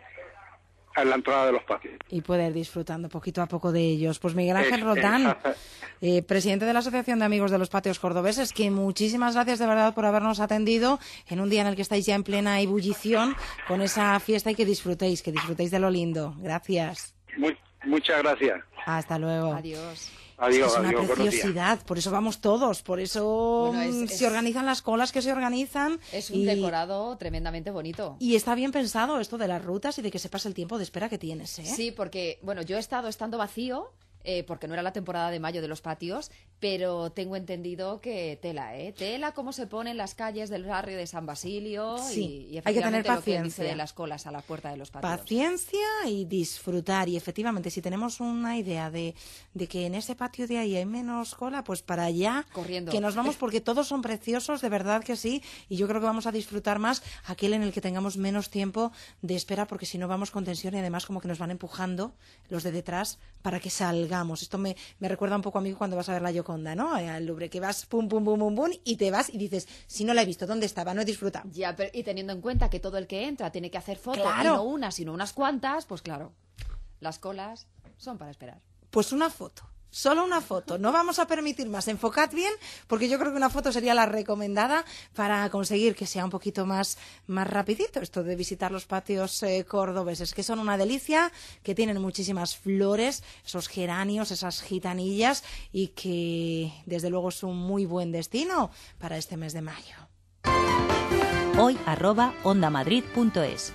en la entrada de los patios. Y poder disfrutando poquito a poco de ellos. Pues Miguel Ángel Rotán, eh, presidente de la Asociación de Amigos de los Patios Cordobeses, que muchísimas gracias de verdad por habernos atendido en un día en el que estáis ya en plena ebullición con esa fiesta y que disfrutéis, que disfrutéis de lo lindo. Gracias. Muy, muchas gracias. Hasta luego. Adiós. Adiós, es, que es adiós, una preciosidad, por eso vamos todos, por eso bueno, es, se es, organizan las colas que se organizan. Es un y, decorado tremendamente bonito. Y está bien pensado esto de las rutas y de que sepas el tiempo de espera que tienes, ¿eh? Sí, porque, bueno, yo he estado estando vacío, eh, porque no era la temporada de mayo de los patios, pero tengo entendido que tela, ¿eh? Tela cómo se pone en las calles del barrio de San Basilio sí, y, y hay que tener paciencia. Lo que dice de las colas a la puerta de los patios. Paciencia y disfrutar. Y efectivamente, si tenemos una idea de, de que en ese patio de ahí hay menos cola, pues para allá corriendo. Que nos vamos, porque todos son preciosos, de verdad que sí. Y yo creo que vamos a disfrutar más aquel en el que tengamos menos tiempo de espera, porque si no vamos con tensión y además como que nos van empujando los de detrás para que salgamos. Esto me, me recuerda un poco a mí cuando vas a ver la Gioconda, ¿no? Al Louvre, que vas pum, pum, pum, pum, pum, y te vas y dices, si no la he visto, ¿dónde estaba? No he disfrutado. Ya, pero, y teniendo en cuenta que todo el que entra tiene que hacer fotos, claro. Y no una, sino unas cuantas, pues claro, las colas son para esperar. Pues una foto. Solo una foto, no vamos a permitir más. Enfocad bien, porque yo creo que una foto sería la recomendada para conseguir que sea un poquito más, más rapidito esto de visitar los patios eh, cordobeses, que son una delicia, que tienen muchísimas flores, esos geranios, esas gitanillas, y que desde luego es un muy buen destino para este mes de mayo. Hoy arroba ondamadrid punto es.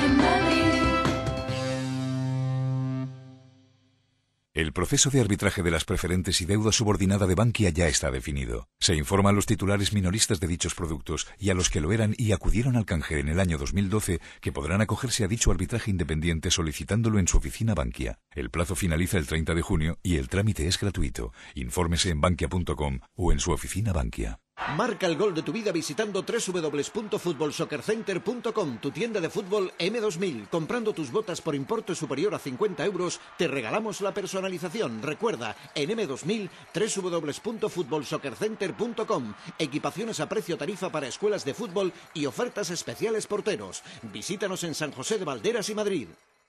El proceso de arbitraje de las preferentes y deuda subordinada de Bankia ya está definido. Se informa a los titulares minoristas de dichos productos y a los que lo eran y acudieron al canje en el año dos mil doce que podrán acogerse a dicho arbitraje independiente solicitándolo en su oficina Bankia. El plazo finaliza el treinta de junio y el trámite es gratuito. Infórmese en bankia punto com o en su oficina Bankia. Marca el gol de tu vida visitando doble u doble u doble u punto fútbol soccer center punto com, tu tienda de fútbol eme dos mil. Comprando tus botas por importe superior a cincuenta euros, te regalamos la personalización. Recuerda, en eme dos mil, doble u doble u doble u punto fútbol soccer center punto com. Equipaciones a precio tarifa para escuelas de fútbol y ofertas especiales porteros. Visítanos en San José de Valderas y Madrid.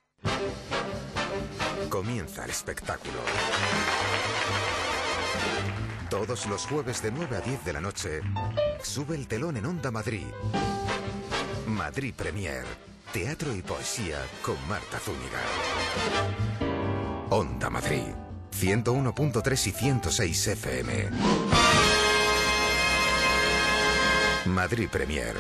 Comienza el espectáculo. Todos los jueves de nueve a diez de la noche, sube el telón en Onda Madrid. Madrid Premier, teatro y poesía con Marta Zúñiga. Onda Madrid, ciento uno punto tres y ciento seis efe eme. Madrid Premier.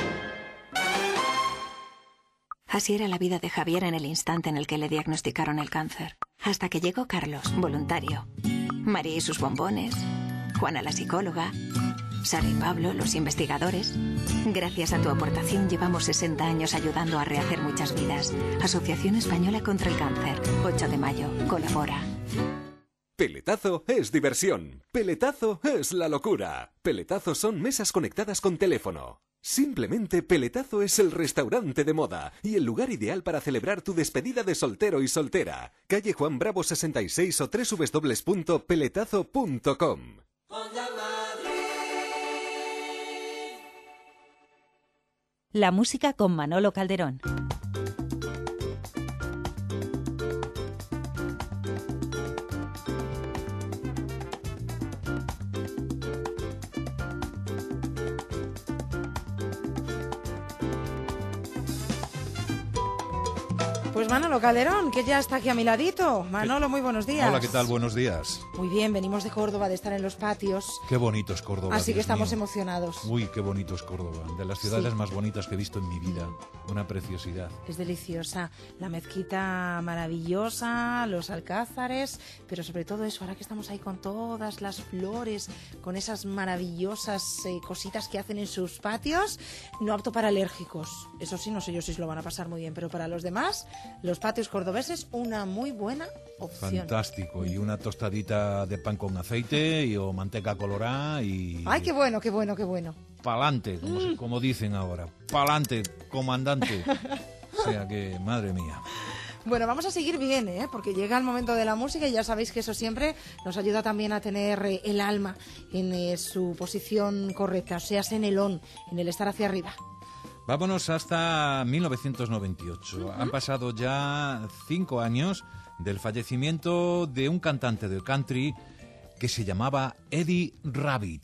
Así era la vida de Javier en el instante en el que le diagnosticaron el cáncer. Hasta que llegó Carlos, voluntario. María y sus bombones. Juana la psicóloga. Sara y Pablo, los investigadores. Gracias a tu aportación llevamos sesenta años ayudando a rehacer muchas vidas. Asociación Española contra el Cáncer. ocho de mayo. Colabora. Peletazo es diversión. Peletazo es la locura. Peletazo son mesas conectadas con teléfono. Simplemente Peletazo es el restaurante de moda y el lugar ideal para celebrar tu despedida de soltero y soltera. Calle Juan Bravo sesenta y seis o doble u doble u doble u punto peletazo punto com. La música con Manolo Calderón. Pues Manolo Calderón, que ya está aquí a mi ladito. Manolo, muy buenos días. Hola, ¿qué tal? Buenos días. Muy bien, venimos de Córdoba, de estar en los patios. Qué bonito es Córdoba. Así que Dios estamos mío. emocionados. Uy, qué bonito es Córdoba. De las ciudades Sí. más bonitas que he visto en mi vida. Una preciosidad. Es deliciosa. La mezquita maravillosa, los alcázares, pero sobre todo eso, ahora que estamos ahí con todas las flores, con esas maravillosas eh, cositas que hacen en sus patios, no apto para alérgicos. Eso sí, no sé yo si se lo van a pasar muy bien, pero para los demás, los patios cordobeses, una muy buena opción. Fantástico. Y una tostadita de pan con aceite y o manteca colorada y... Ay, qué bueno, qué bueno, qué bueno. Pa'lante, como, se- Mm. como dicen ahora. Pa'lante, comandante. O sea que, madre mía. Bueno, vamos a seguir bien, ¿eh? Porque llega el momento de la música y ya sabéis que eso siempre nos ayuda también a tener eh, el alma en eh, su posición correcta, o sea, en el on, en el estar hacia arriba. Vámonos hasta mil novecientos noventa y ocho. Han pasado ya cinco años del fallecimiento de un cantante de country que se llamaba Eddie Rabbitt.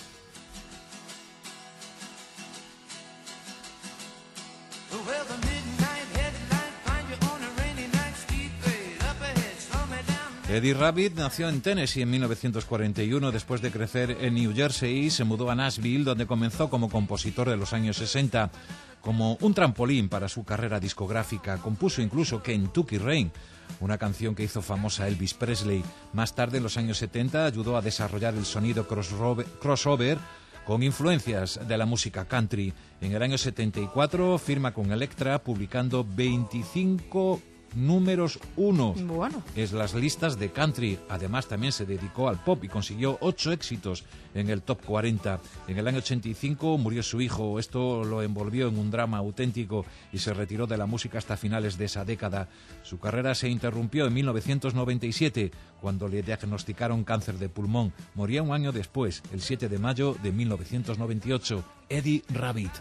Eddie Rabbitt nació en Tennessee en mil novecientos cuarenta y uno. Después de crecer en New Jersey, se mudó a Nashville, donde comenzó como compositor de los años sesenta. Como un trampolín para su carrera discográfica, compuso incluso Kentucky Rain, una canción que hizo famosa a Elvis Presley. Más tarde, en los años setenta, ayudó a desarrollar el sonido crossrobe- crossover con influencias de la música country. En el año setenta y cuatro firma con Elektra, publicando veinticinco números uno Bueno. es las listas de country. Además, también se dedicó al pop y consiguió ocho éxitos en el top cuarenta. En el año ochenta y cinco murió su hijo. Esto lo envolvió en un drama auténtico y se retiró de la música hasta finales de esa década. Su carrera se interrumpió en mil novecientos noventa y siete, cuando le diagnosticaron cáncer de pulmón. Moría un año después, el siete de mayo de mil novecientos noventa y ocho. Eddie Rabbitt.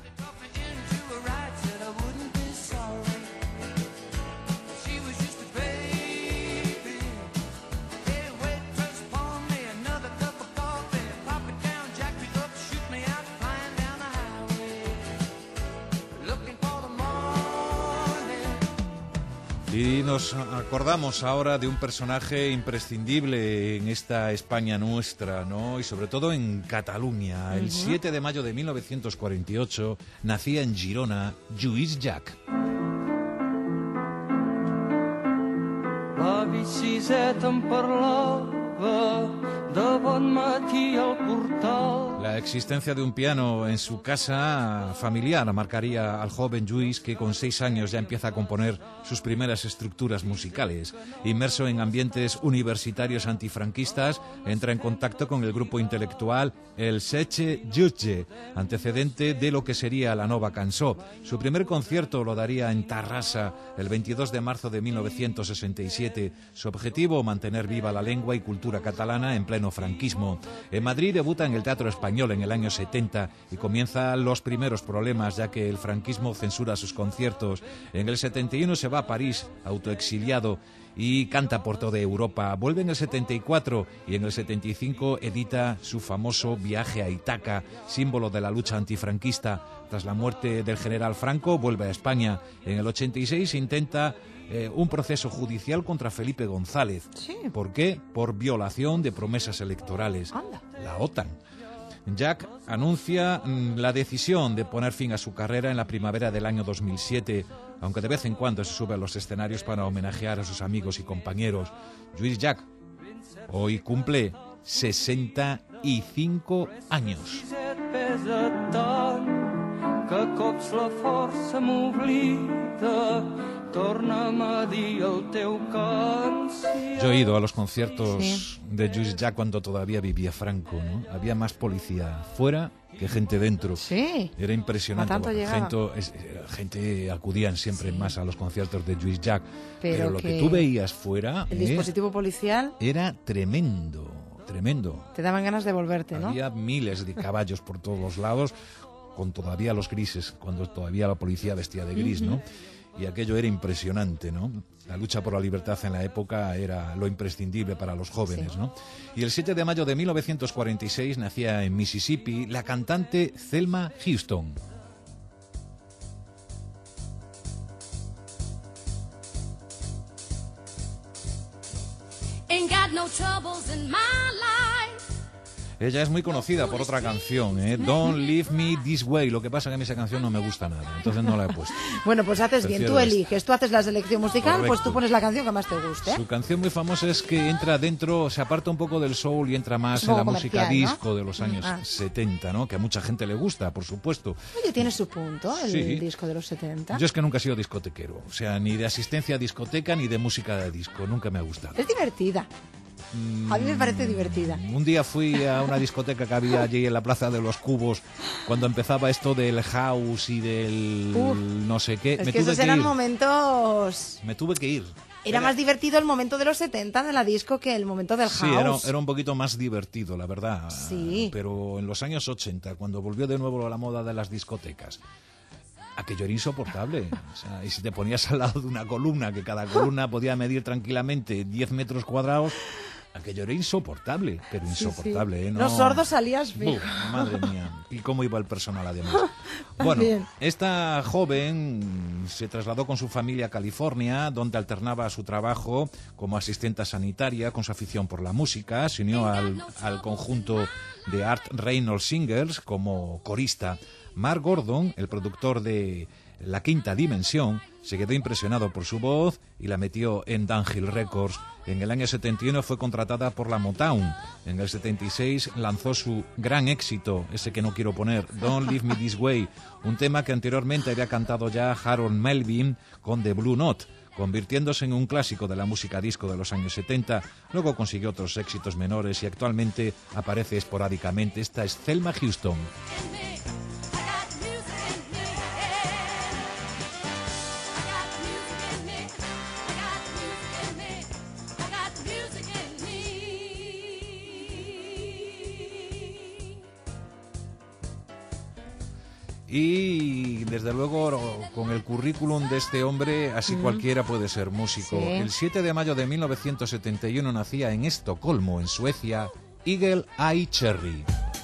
Y nos acordamos ahora de un personaje imprescindible en esta España nuestra, ¿no? Y sobre todo en Cataluña. El Ujú. siete de mayo de mil novecientos cuarenta y ocho nacía en Girona Lluís Llach. La biciseta em parlava de bon matí al portal. La existencia de un piano en su casa familiar marcaría al joven Lluís, que con seis años ya empieza a componer sus primeras estructuras musicales. Inmerso en ambientes universitarios antifranquistas, entra en contacto con el grupo intelectual El Seche Jutge, antecedente de lo que sería la Nova Cançó. Su primer concierto lo daría en Tarrasa el veintidós de marzo de mil novecientos sesenta y siete. Su objetivo, mantener viva la lengua y cultura catalana en pleno franquismo. En Madrid debuta en el Teatro Español en el año setenta y comienzan los primeros problemas, ya que el franquismo censura sus conciertos. En el setenta y uno se va a París, autoexiliado, y canta por toda Europa. Vuelve en el setenta y cuatro y en el setenta y cinco edita su famoso Viaje a Ítaca, símbolo de la lucha antifranquista. Tras la muerte del general Franco, vuelve a España. En el ochenta y seis intenta eh, un proceso judicial contra Felipe González. ¿Por qué? Por violación de promesas electorales. La OTAN. Llach anuncia mm, la decisión de poner fin a su carrera en la primavera del año dos mil siete, aunque de vez en cuando se sube a los escenarios para homenajear a sus amigos y compañeros. Lluís Llach hoy cumple sesenta y cinco años. Pesa tant que a cops la força m'oblida torna'm a dir el teu cant. Yo he ido a los conciertos Sí. de Lluís Llach cuando todavía vivía Franco, ¿no? Había más policía fuera que gente dentro. Sí. Era impresionante. A tanto Bueno, llegaba. gente, es- eh, gente acudían siempre más a los conciertos de Lluís Llach. Pero Pero, lo que que tú veías fuera El eh, dispositivo policial, era tremendo, tremendo. te daban ganas de volverte, ¿no? Había miles de caballos por todos los lados, con todavía los grises, cuando todavía la policía vestía de gris, ¿no? Y aquello era impresionante, ¿no? La lucha por la libertad en la época era lo imprescindible para los jóvenes, Sí. ¿no? Y el siete de mayo de mil novecientos cuarenta y seis nacía en Mississippi la cantante Thelma Houston. Ain't got no troubles in my life. Ella es muy conocida por otra canción, ¿eh? Don't Leave Me This Way. Lo que pasa es que a mí esa canción no me gusta nada, entonces no la he puesto. Bueno, pues haces bien, Prefiero tú esta. eliges, tú haces la selección musical, pues Correcto. tú pones la canción que más te guste. ¿eh? Su canción muy famosa es que entra dentro, se aparta un poco del soul y entra más Es un en la poco música comercial, ¿no? disco de los años Ah. setenta, ¿no? Que a mucha gente le gusta, por supuesto. Oye, tiene su punto, el Sí. disco de los setenta. Yo es que nunca he sido discotequero, o sea, ni de asistencia a discoteca ni de música de disco, nunca me ha gustado. Es divertida. A mí me parece divertida. Un día fui a una discoteca que había allí en la Plaza de los Cubos, cuando empezaba esto del house y del Uf. no sé qué. Es me que tuve esos que eran ir. momentos... Me tuve que ir. Era más divertido el momento de los setenta de la disco que el momento del Sí, era, house. era un poquito más divertido, la verdad. Sí. Pero en los años ochenta, cuando volvió de nuevo la moda de las discotecas, aquello era insoportable. O sea, y si te ponías al lado de una columna, que cada columna podía medir tranquilamente diez metros cuadrados, aquello era insoportable, pero Sí, sí. insoportable. ¿eh? No- Los sordos salías fijo. Buf, madre mía. ¿Y cómo iba el personal además? Bueno, Bien. esta joven se trasladó con su familia a California, donde alternaba su trabajo como asistente sanitaria con su afición por la música. Se unió al, al conjunto de Art Reynolds Singers como corista. Mark Gordon, el productor de La Quinta Dimensión, se quedó impresionado por su voz y la metió en Downhill Records. En el año setenta y uno fue contratada por la Motown. En el setenta y seis lanzó su gran éxito, ese que no quiero poner, Don't Leave Me This Way, un tema que anteriormente había cantado ya Harold Melvin con The Blue Note, convirtiéndose en un clásico de la música disco de los años setenta. Luego consiguió otros éxitos menores y actualmente aparece esporádicamente. Esta es Thelma Houston. Y desde luego con el currículum de este hombre así Mm. cualquiera puede ser músico. Sí. El siete de mayo de mil novecientos setenta y uno nacía en Estocolmo, en Suecia, Eagle Eye Cherry.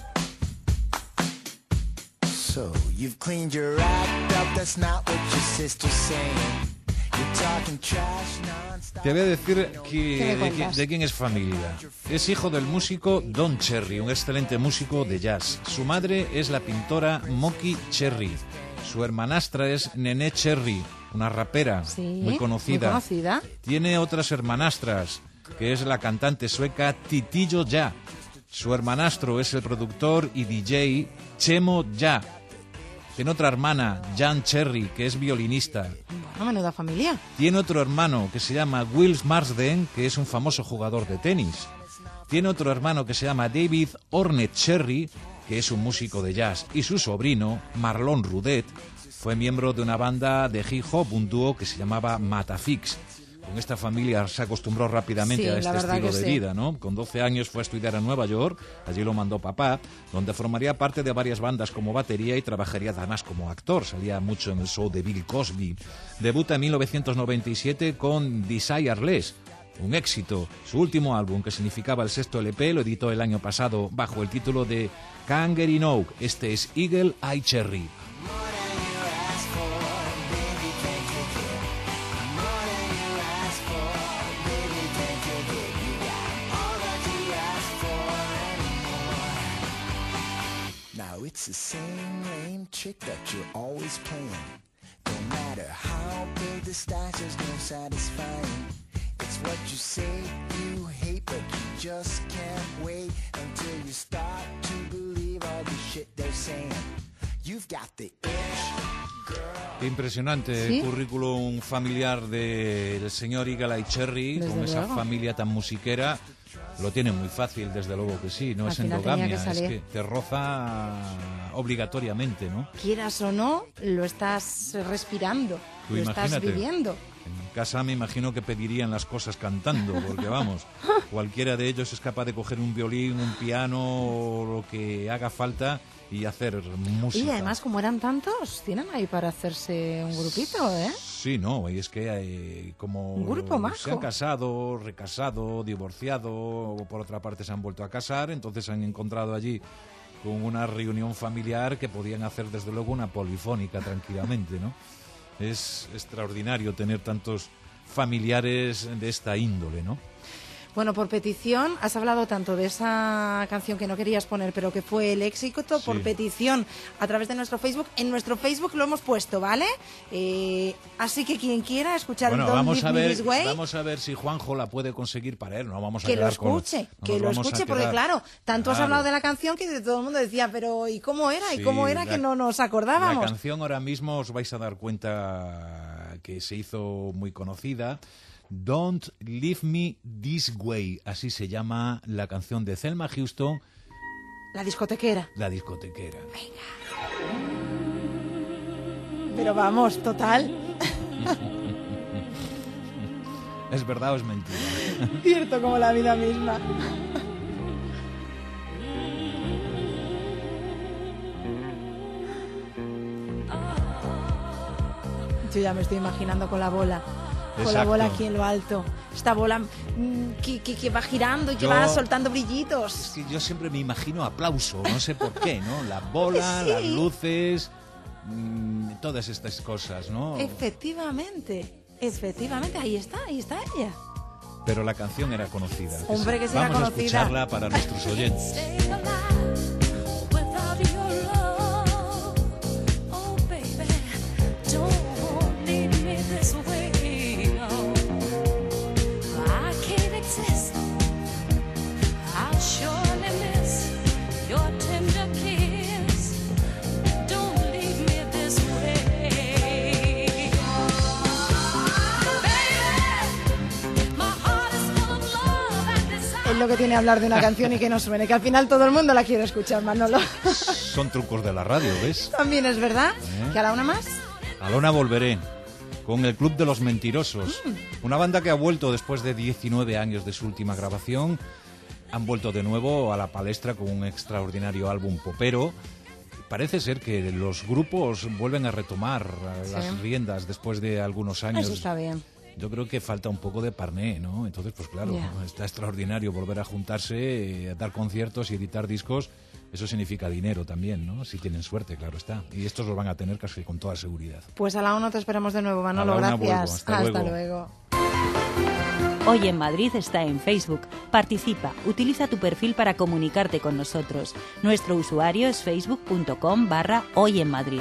So you've cleaned your act up, that's not what your sister's saying. You're talking trash non-stop. Te voy a decir ¿Qué que, me de, qui- cuentas? de quién es familia. Es hijo del músico Don Cherry, un excelente músico de jazz. Su madre es la pintora Moki Cherry. Su hermanastra es Nene Cherry, una rapera Sí, muy conocida. muy conocida. Tiene otras hermanastras, que es la cantante sueca Titillo Ja. Su hermanastro es el productor y D J Chemo Ja. Tiene otra hermana, Jan Cherry, que es violinista. Bueno, menuda familia. Tiene otro hermano que se llama Will Marsden, que es un famoso jugador de tenis. Tiene otro hermano que se llama David Ornette Cherry, que es un músico de jazz. Y su sobrino, Marlon Rudet, fue miembro de una banda de hip hop, un dúo que se llamaba Matafix. Con esta familia se acostumbró rápidamente Sí, a la este verdad estilo que de sí. vida, ¿no? Con doce años fue a estudiar a Nueva York, allí lo mandó papá, donde formaría parte de varias bandas como batería y trabajaría además como actor. Salía mucho en el show de Bill Cosby. Debuta en mil novecientos noventa y siete con Desireless, un éxito. Su último álbum, que significaba el sexto L P, lo editó el año pasado bajo el título de Can't Get Enough. Este es Eagle Eye Cherry. Now it's the same lame trick that you're always playing. No matter how big the stash, there's no satisfying. It's what you say you hate, but you just can't wait until you start to believe all the shit they're saying. You've got the itch, Qué impresionante ¿Sí? el currículum familiar del señor Eagle Eye Cherry, Desde con esa luego. familia tan musiquera. Lo tiene muy fácil, desde luego que sí, no Al es final tenía endogamia, que es salir. que te roza obligatoriamente, ¿no? Quieras o no, lo estás respirando, Tú lo estás imagínate. viviendo. En casa me imagino que pedirían las cosas cantando, porque vamos, cualquiera de ellos es capaz de coger un violín, un piano o lo que haga falta y hacer música. Y además, como eran tantos, tienen ahí para hacerse un grupito, ¿eh? Sí, no, y es que eh, como Un grupo majo. se han casado, recasado, divorciado, o por otra parte se han vuelto a casar, entonces han encontrado allí con una reunión familiar que podían hacer desde luego una polifónica tranquilamente, ¿no? Es extraordinario tener tantos familiares de esta índole, ¿no? Bueno, por petición, has hablado tanto de esa canción que no querías poner, pero que fue el éxito, por Sí. petición, a través de nuestro Facebook. En nuestro Facebook lo hemos puesto, ¿vale? Eh, así que quien quiera escuchar Bueno, el Don't vamos Leave a Me ver, This Way, vamos a ver si Juanjo la puede conseguir para él, no vamos a que lo quedar con- escuche, no que nos lo vamos a escuche, porque quedar- claro, tanto has Claro. hablado de la canción que todo el mundo decía, pero ¿y cómo era? ¿Y Sí, cómo era la- que no nos La acordábamos? canción ahora mismo os vais a dar cuenta que se hizo muy conocida. Don't Leave Me This Way, así se llama la canción de Thelma Houston, La discotequera. la discotequera. Pero vamos, total. ¿Es verdad o es mentira? Cierto como la vida misma. Yo ya me estoy imaginando con la bola. Con la Exacto. bola aquí en lo alto. Esta bola mm, que, que- que va girando y que Yo- va soltando brillitos. Sí, yo siempre me imagino aplauso, no sé por qué, ¿no? La bola, Sí. las luces, mm, todas estas cosas, ¿no? Efectivamente, efectivamente, ahí está, ahí está ella. Pero la canción era conocida. Hombre, que sí era Vamos a conocida. escucharla para nuestros oyentes. Without your love, oh baby, don't leave me this way. No, I can't exist. I'll surely miss your tender kiss. Don't leave me this way, baby. My heart is full of love and desire. Es lo que tiene hablar de una canción y que no suene, que al final todo el mundo la quiere escuchar, Manolo. Son trucos de la radio, ¿ves? También es verdad. ¿Eh? ¿Que a la una más? A Lona volveré con el Club de los Mentirosos. Mm. Una banda que ha vuelto después de diecinueve años de su última grabación. Han vuelto de nuevo a la palestra con un extraordinario álbum popero. Parece ser que los grupos vuelven a retomar eh, Sí. las riendas después de algunos años. Eso está bien. Yo creo que falta un poco de parné, ¿no? Entonces, pues claro, Ya. está extraordinario volver a juntarse, eh, a dar conciertos y editar discos. Eso significa dinero también, ¿no? Si tienen suerte, claro está. Y estos los van a tener casi con toda seguridad. Pues a la una te esperamos de nuevo, Manolo. A la una Gracias. vuelvo. Hasta luego. luego. Hoy en Madrid está en Facebook. Participa, utiliza tu perfil para comunicarte con nosotros. Nuestro usuario es facebook.com barra Hoy en Madrid.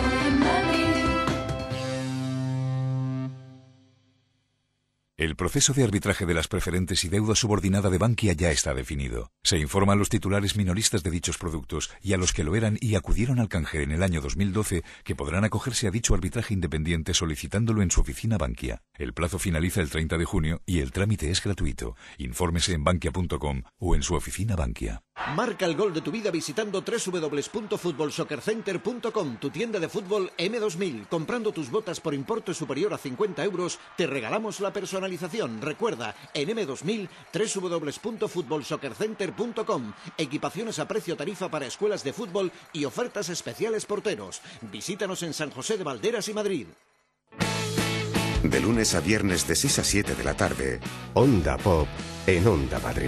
El proceso de arbitraje de las preferentes y deuda subordinada de Bankia ya está definido. Se informa a los titulares minoristas de dichos productos y a los que lo eran y acudieron al canje en el año dos mil doce que podrán acogerse a dicho arbitraje independiente solicitándolo en su oficina Bankia. El plazo finaliza el treinta de junio y el trámite es gratuito. Infórmese en bankia punto com o en su oficina Bankia. Marca el gol de tu vida visitando doble u doble u doble u punto fútbol soccer center punto com, tu tienda de fútbol eme dos mil. Comprando tus botas por importe superior a cincuenta euros, te regalamos la personalización. Recuerda, en eme dos mil, doble u doble u doble u punto fútbol soccer center punto com. Equipaciones a precio tarifa para escuelas de fútbol y ofertas especiales porteros. Visítanos en San José de Valderas y Madrid. De lunes a viernes de seis a siete de la tarde, Onda Pop en Onda Madrid.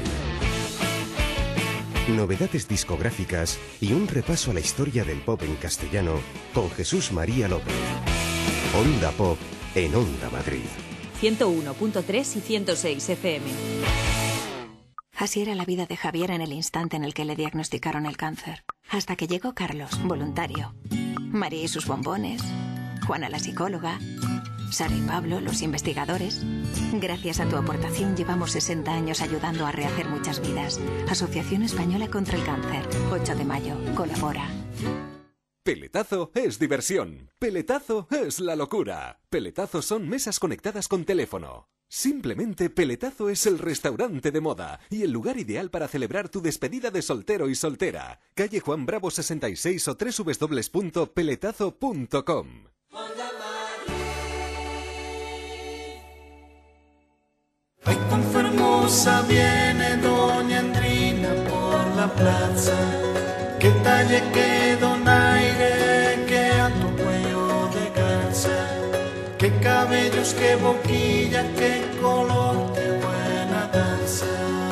Novedades discográficas y un repaso a la historia del pop en castellano con Jesús María López. Onda Pop en Onda Madrid. ciento uno punto tres y ciento seis F M. Así era la vida de Javier en el instante en el que le diagnosticaron el cáncer. Hasta que llegó Carlos, voluntario. María y sus bombones. Juana la psicóloga. Sara y Pablo, los investigadores. Gracias a tu aportación llevamos sesenta años ayudando a rehacer muchas vidas. Asociación Española contra el Cáncer. ocho de mayo. Colabora. Peletazo es diversión. Peletazo es la locura. Peletazo son mesas conectadas con teléfono. Simplemente Peletazo es el restaurante de moda y el lugar ideal para celebrar tu despedida de soltero y soltera. Calle Juan Bravo sesenta y seis o doble u doble u doble u punto peletazo punto com. Hoy con Fermosa viene Doña Andrina por la plaza. Que talle, que donaire, que alto cuello de garza. Qué cabellos, qué boquilla, qué color, qué buena danza.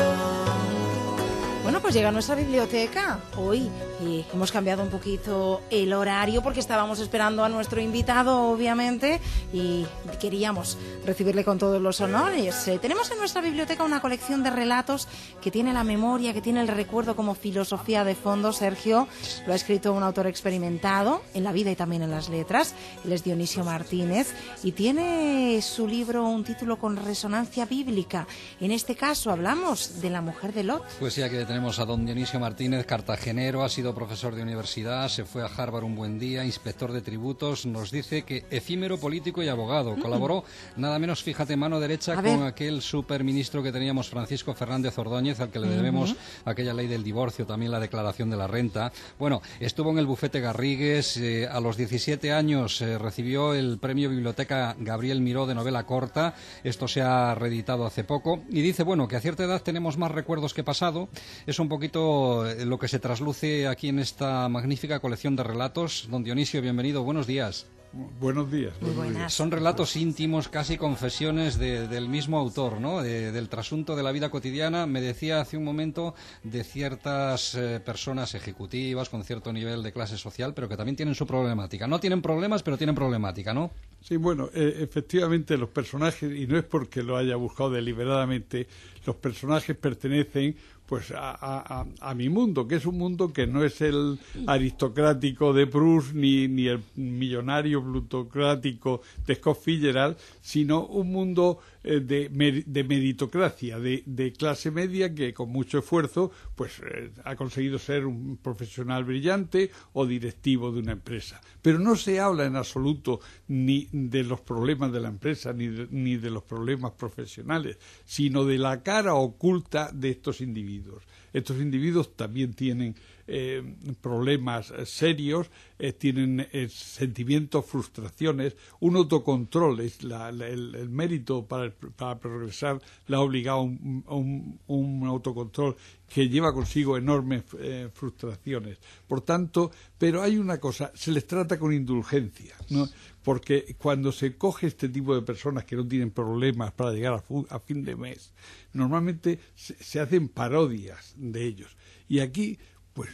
Bueno, pues llega nuestra biblioteca. Hoy eh, hemos cambiado un poquito el horario porque estábamos esperando a nuestro invitado, obviamente, y queríamos recibirle con todos los honores. Eh, tenemos en nuestra biblioteca una colección de relatos que tiene la memoria, que tiene el recuerdo como filosofía de fondo. Sergio lo ha escrito un autor experimentado en la vida y también en las letras. Él es Dionisio Martínez y tiene su libro un título con resonancia bíblica. En este caso hablamos de la mujer de Lot. Pues ya que tenemos a don Dionisio Martínez, cartagenero, ha sido profesor de universidad, se fue a Harvard un buen día, inspector de tributos, nos dice que efímero político y abogado. Mm. Colaboró nada menos, fíjate, mano derecha con aquel superministro que teníamos, Francisco Fernández Ordóñez, al que le debemos uh-huh. aquella ley del divorcio, también la declaración de la renta. Bueno, estuvo en el bufete Garrigues, eh, a los diecisiete años eh, recibió el premio Biblioteca Gabriel Miró de novela corta, esto se ha reeditado hace poco, y dice, bueno, que a cierta edad tenemos más recuerdos que pasado. Es un poquito lo que se trasluce aquí en esta magnífica colección de relatos. Don Dionisio, bienvenido, buenos días. Buenos días. Muy buenas. Son relatos íntimos, casi confesiones de, del mismo autor, ¿no? De, del trasunto de la vida cotidiana. Me decía hace un momento de ciertas eh, personas ejecutivas con cierto nivel de clase social, pero que también tienen su problemática. No tienen problemas, pero tienen problemática, ¿no? Sí, bueno, eh, efectivamente los personajes, y no es porque lo haya buscado deliberadamente, los personajes pertenecen pues a, a, a mi mundo, que es un mundo que no es el aristocrático de Proust ni, ni el millonario plutocrático de Scott Fitzgerald, sino un mundo eh, de, de meritocracia, de, de clase media que con mucho esfuerzo pues eh, ha conseguido ser un profesional brillante o directivo de una empresa. Pero no se habla en absoluto ni de los problemas de la empresa ni de, ni de los problemas profesionales, sino de la cara oculta de estos individuos. Estos individuos también tienen eh, problemas eh, serios, eh, tienen eh, sentimientos, frustraciones, un autocontrol. Es la, la, el, el mérito para, para progresar le ha obligado a un, un, un autocontrol que lleva consigo enormes eh, frustraciones. Por tanto, pero hay una cosa, se les trata con indulgencia, ¿no? Porque cuando se coge este tipo de personas que no tienen problemas para llegar a, fu- a fin de mes, normalmente se, se hacen parodias de ellos. Y aquí, pues,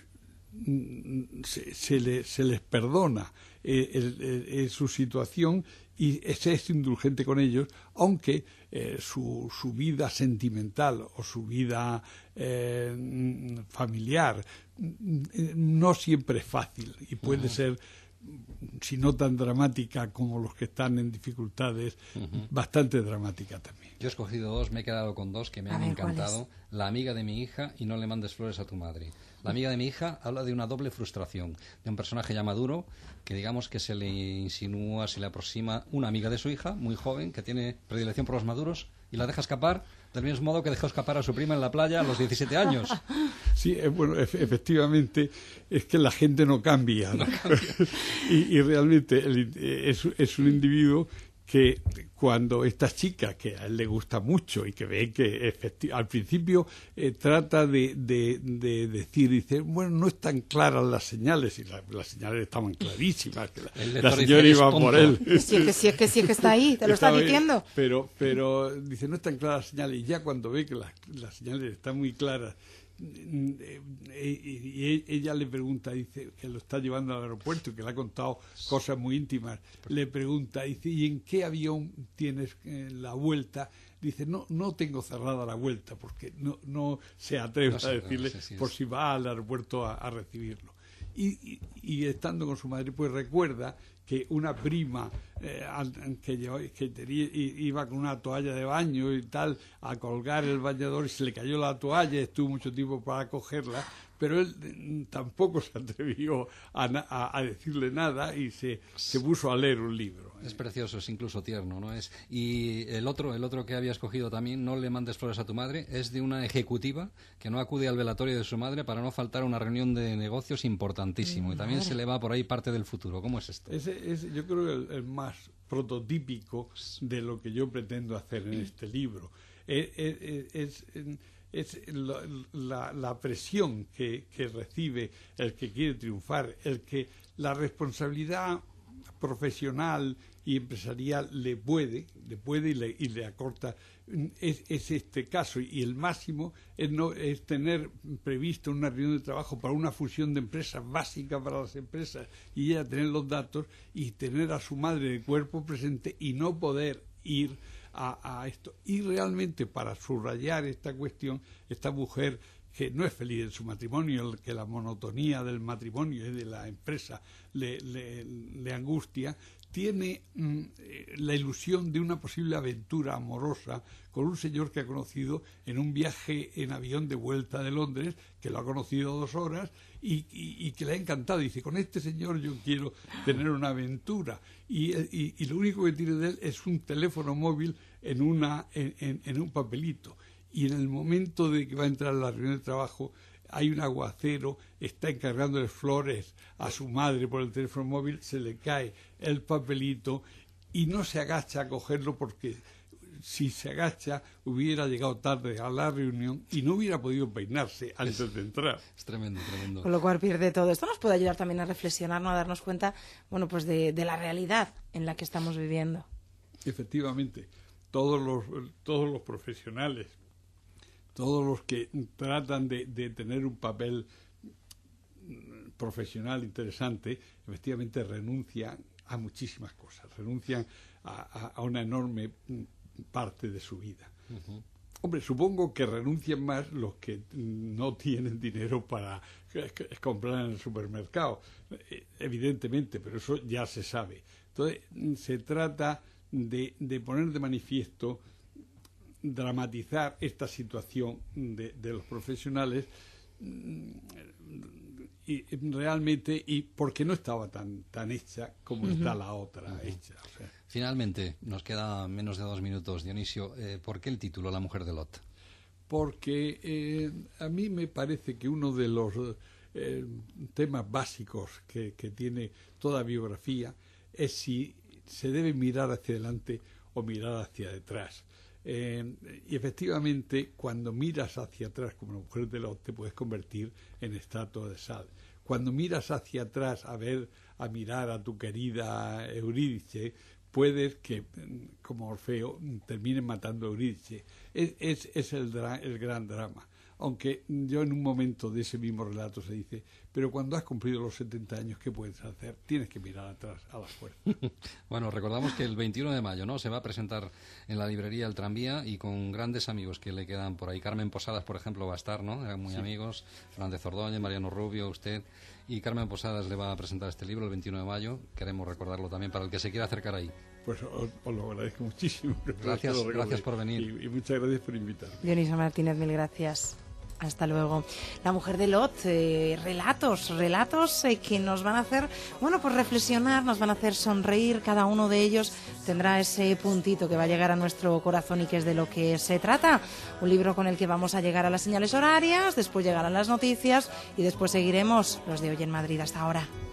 se, se, le, se les perdona eh, el, el, el, su situación y se es indulgente con ellos, aunque eh, su, su vida sentimental o su vida eh, familiar no siempre es fácil y puede uh-huh. ser, si no tan dramática como los que están en dificultades, uh-huh. bastante dramática también. Yo he escogido dos, me he quedado con dos que me a han ver, encantado. La amiga de mi hija y No le mandes flores a tu madre. La amiga de mi hija habla de una doble frustración, de un personaje ya maduro, que digamos que se le insinúa, se le aproxima una amiga de su hija, muy joven, que tiene predilección por los maduros, y la deja escapar, del mismo modo que dejó escapar a su prima en la playa a los diecisiete años. Sí, bueno, efectivamente, es que la gente no cambia, ¿no? No cambia. y, y realmente el, es, es un individuo que cuando esta chica, que a él le gusta mucho y que ve que efecti- al principio eh, trata de, de, de decir, dice, bueno, no están claras las señales, y la, las señales estaban clarísimas, que la, la señora iba por él. Si es que sí, es que sí, es que está ahí, te lo está diciendo. Pero, pero dice, no están claras las señales, y ya cuando ve que las, las señales están muy claras, y ella le pregunta, dice, que lo está llevando al aeropuerto y que le ha contado cosas muy íntimas, le pregunta, dice, ¿y en qué avión tienes eh, la vuelta? Dice, no no tengo cerrada la vuelta porque no no se atreve no sé, a decirle no sé si por es. si va al aeropuerto a, a recibirlo. Y, y, y estando con su madre, pues recuerda que una prima eh, que, llevó, que tenía, iba con una toalla de baño y tal a colgar el bañador y se le cayó la toalla y estuvo mucho tiempo para cogerla, pero él mm, tampoco se atrevió a, a, a decirle nada y se, se puso a leer un libro. Es precioso, es incluso tierno, ¿no? Es, y el otro, el otro que había escogido también, No le mandes flores a tu madre, es de una ejecutiva que no acude al velatorio de su madre para no faltar a una reunión de negocios importantísimo. Y también se le va por ahí parte del futuro. ¿Cómo es esto? Ese es, yo creo, el, el más prototípico de lo que yo pretendo hacer en este libro. Es, es, es, es la, la, la presión que, que recibe el que quiere triunfar, el que la responsabilidad profesional y empresarial le puede, le puede y le, y le acorta, es, es este caso, y el máximo es, no, es tener previsto una reunión de trabajo para una fusión de empresas básica para las empresas y ella tener los datos y tener a su madre de cuerpo presente y no poder ir a, a esto. Y realmente, para subrayar esta cuestión, esta mujer que no es feliz en su matrimonio, que la monotonía del matrimonio y de la empresa le, le, le angustia, tiene mm, la ilusión de una posible aventura amorosa con un señor que ha conocido en un viaje en avión de vuelta de Londres, que lo ha conocido dos horas y, y, y que le ha encantado. Dice, con este señor yo quiero tener una aventura. Y, y, y lo único que tiene de él es un teléfono móvil en, una, en, en, en un papelito. Y en el momento de que va a entrar a la reunión de trabajo, hay un aguacero, está encargándole flores a su madre por el teléfono móvil, se le cae el papelito y no se agacha a cogerlo porque si se agacha hubiera llegado tarde a la reunión y no hubiera podido peinarse antes es, de entrar. Es tremendo, tremendo. Con lo cual pierde todo. Esto nos puede ayudar también a reflexionar, ¿no? A darnos cuenta, bueno, pues de, de la realidad en la que estamos viviendo. Efectivamente, todos los, todos los profesionales, todos los que tratan de, de tener un papel profesional interesante, efectivamente renuncian a muchísimas cosas, renuncian a, a, a una enorme parte de su vida. Uh-huh. Hombre, supongo que renuncian más los que no tienen dinero para comprar en el supermercado, evidentemente, pero eso ya se sabe. Entonces, se trata de, de poner de manifiesto, dramatizar esta situación de, de los profesionales y realmente, y porque no estaba tan tan hecha como uh-huh. está la otra uh-huh. hecha. O sea. Finalmente, nos queda menos de dos minutos, Dionisio. Eh, ¿Por qué el título La mujer de Lot? Porque eh, a mí me parece que uno de los eh, temas básicos que, que tiene toda biografía es si se debe mirar hacia adelante o mirar hacia detrás. Eh, y efectivamente, cuando miras hacia atrás como la mujer de Lot, te puedes convertir en estatua de sal. Cuando miras hacia atrás a ver, a mirar a tu querida Eurídice, puedes que, como Orfeo, terminen matando a Eurídice. Es, es, es el, dra- el gran drama. Aunque yo en un momento de ese mismo relato se dice, pero cuando has cumplido los setenta años, ¿qué puedes hacer? Tienes que mirar atrás a la fuerza. Bueno, recordamos que el veintiuno de mayo, ¿no?, se va a presentar en la librería El Tranvía y con grandes amigos que le quedan por ahí. Carmen Posadas, por ejemplo, va a estar, ¿no? Eran muy sí. amigos. Fernández Ordóñez, Mariano Rubio, usted. Y Carmen Posadas le va a presentar este libro el veintiuno de mayo. Queremos recordarlo también para el que se quiera acercar ahí. Pues os, os lo agradezco muchísimo. Gracias, gracias por venir. Y, y muchas gracias por invitarme. Dionisio Martínez, mil gracias. Hasta luego. La mujer de Lot, eh, relatos, relatos eh, que nos van a hacer, bueno, pues reflexionar, nos van a hacer sonreír. Cada uno de ellos tendrá ese puntito que va a llegar a nuestro corazón y que es de lo que se trata. Un libro con el que vamos a llegar a las señales horarias, después llegarán las noticias y después seguiremos los de Hoy en Madrid. Hasta ahora.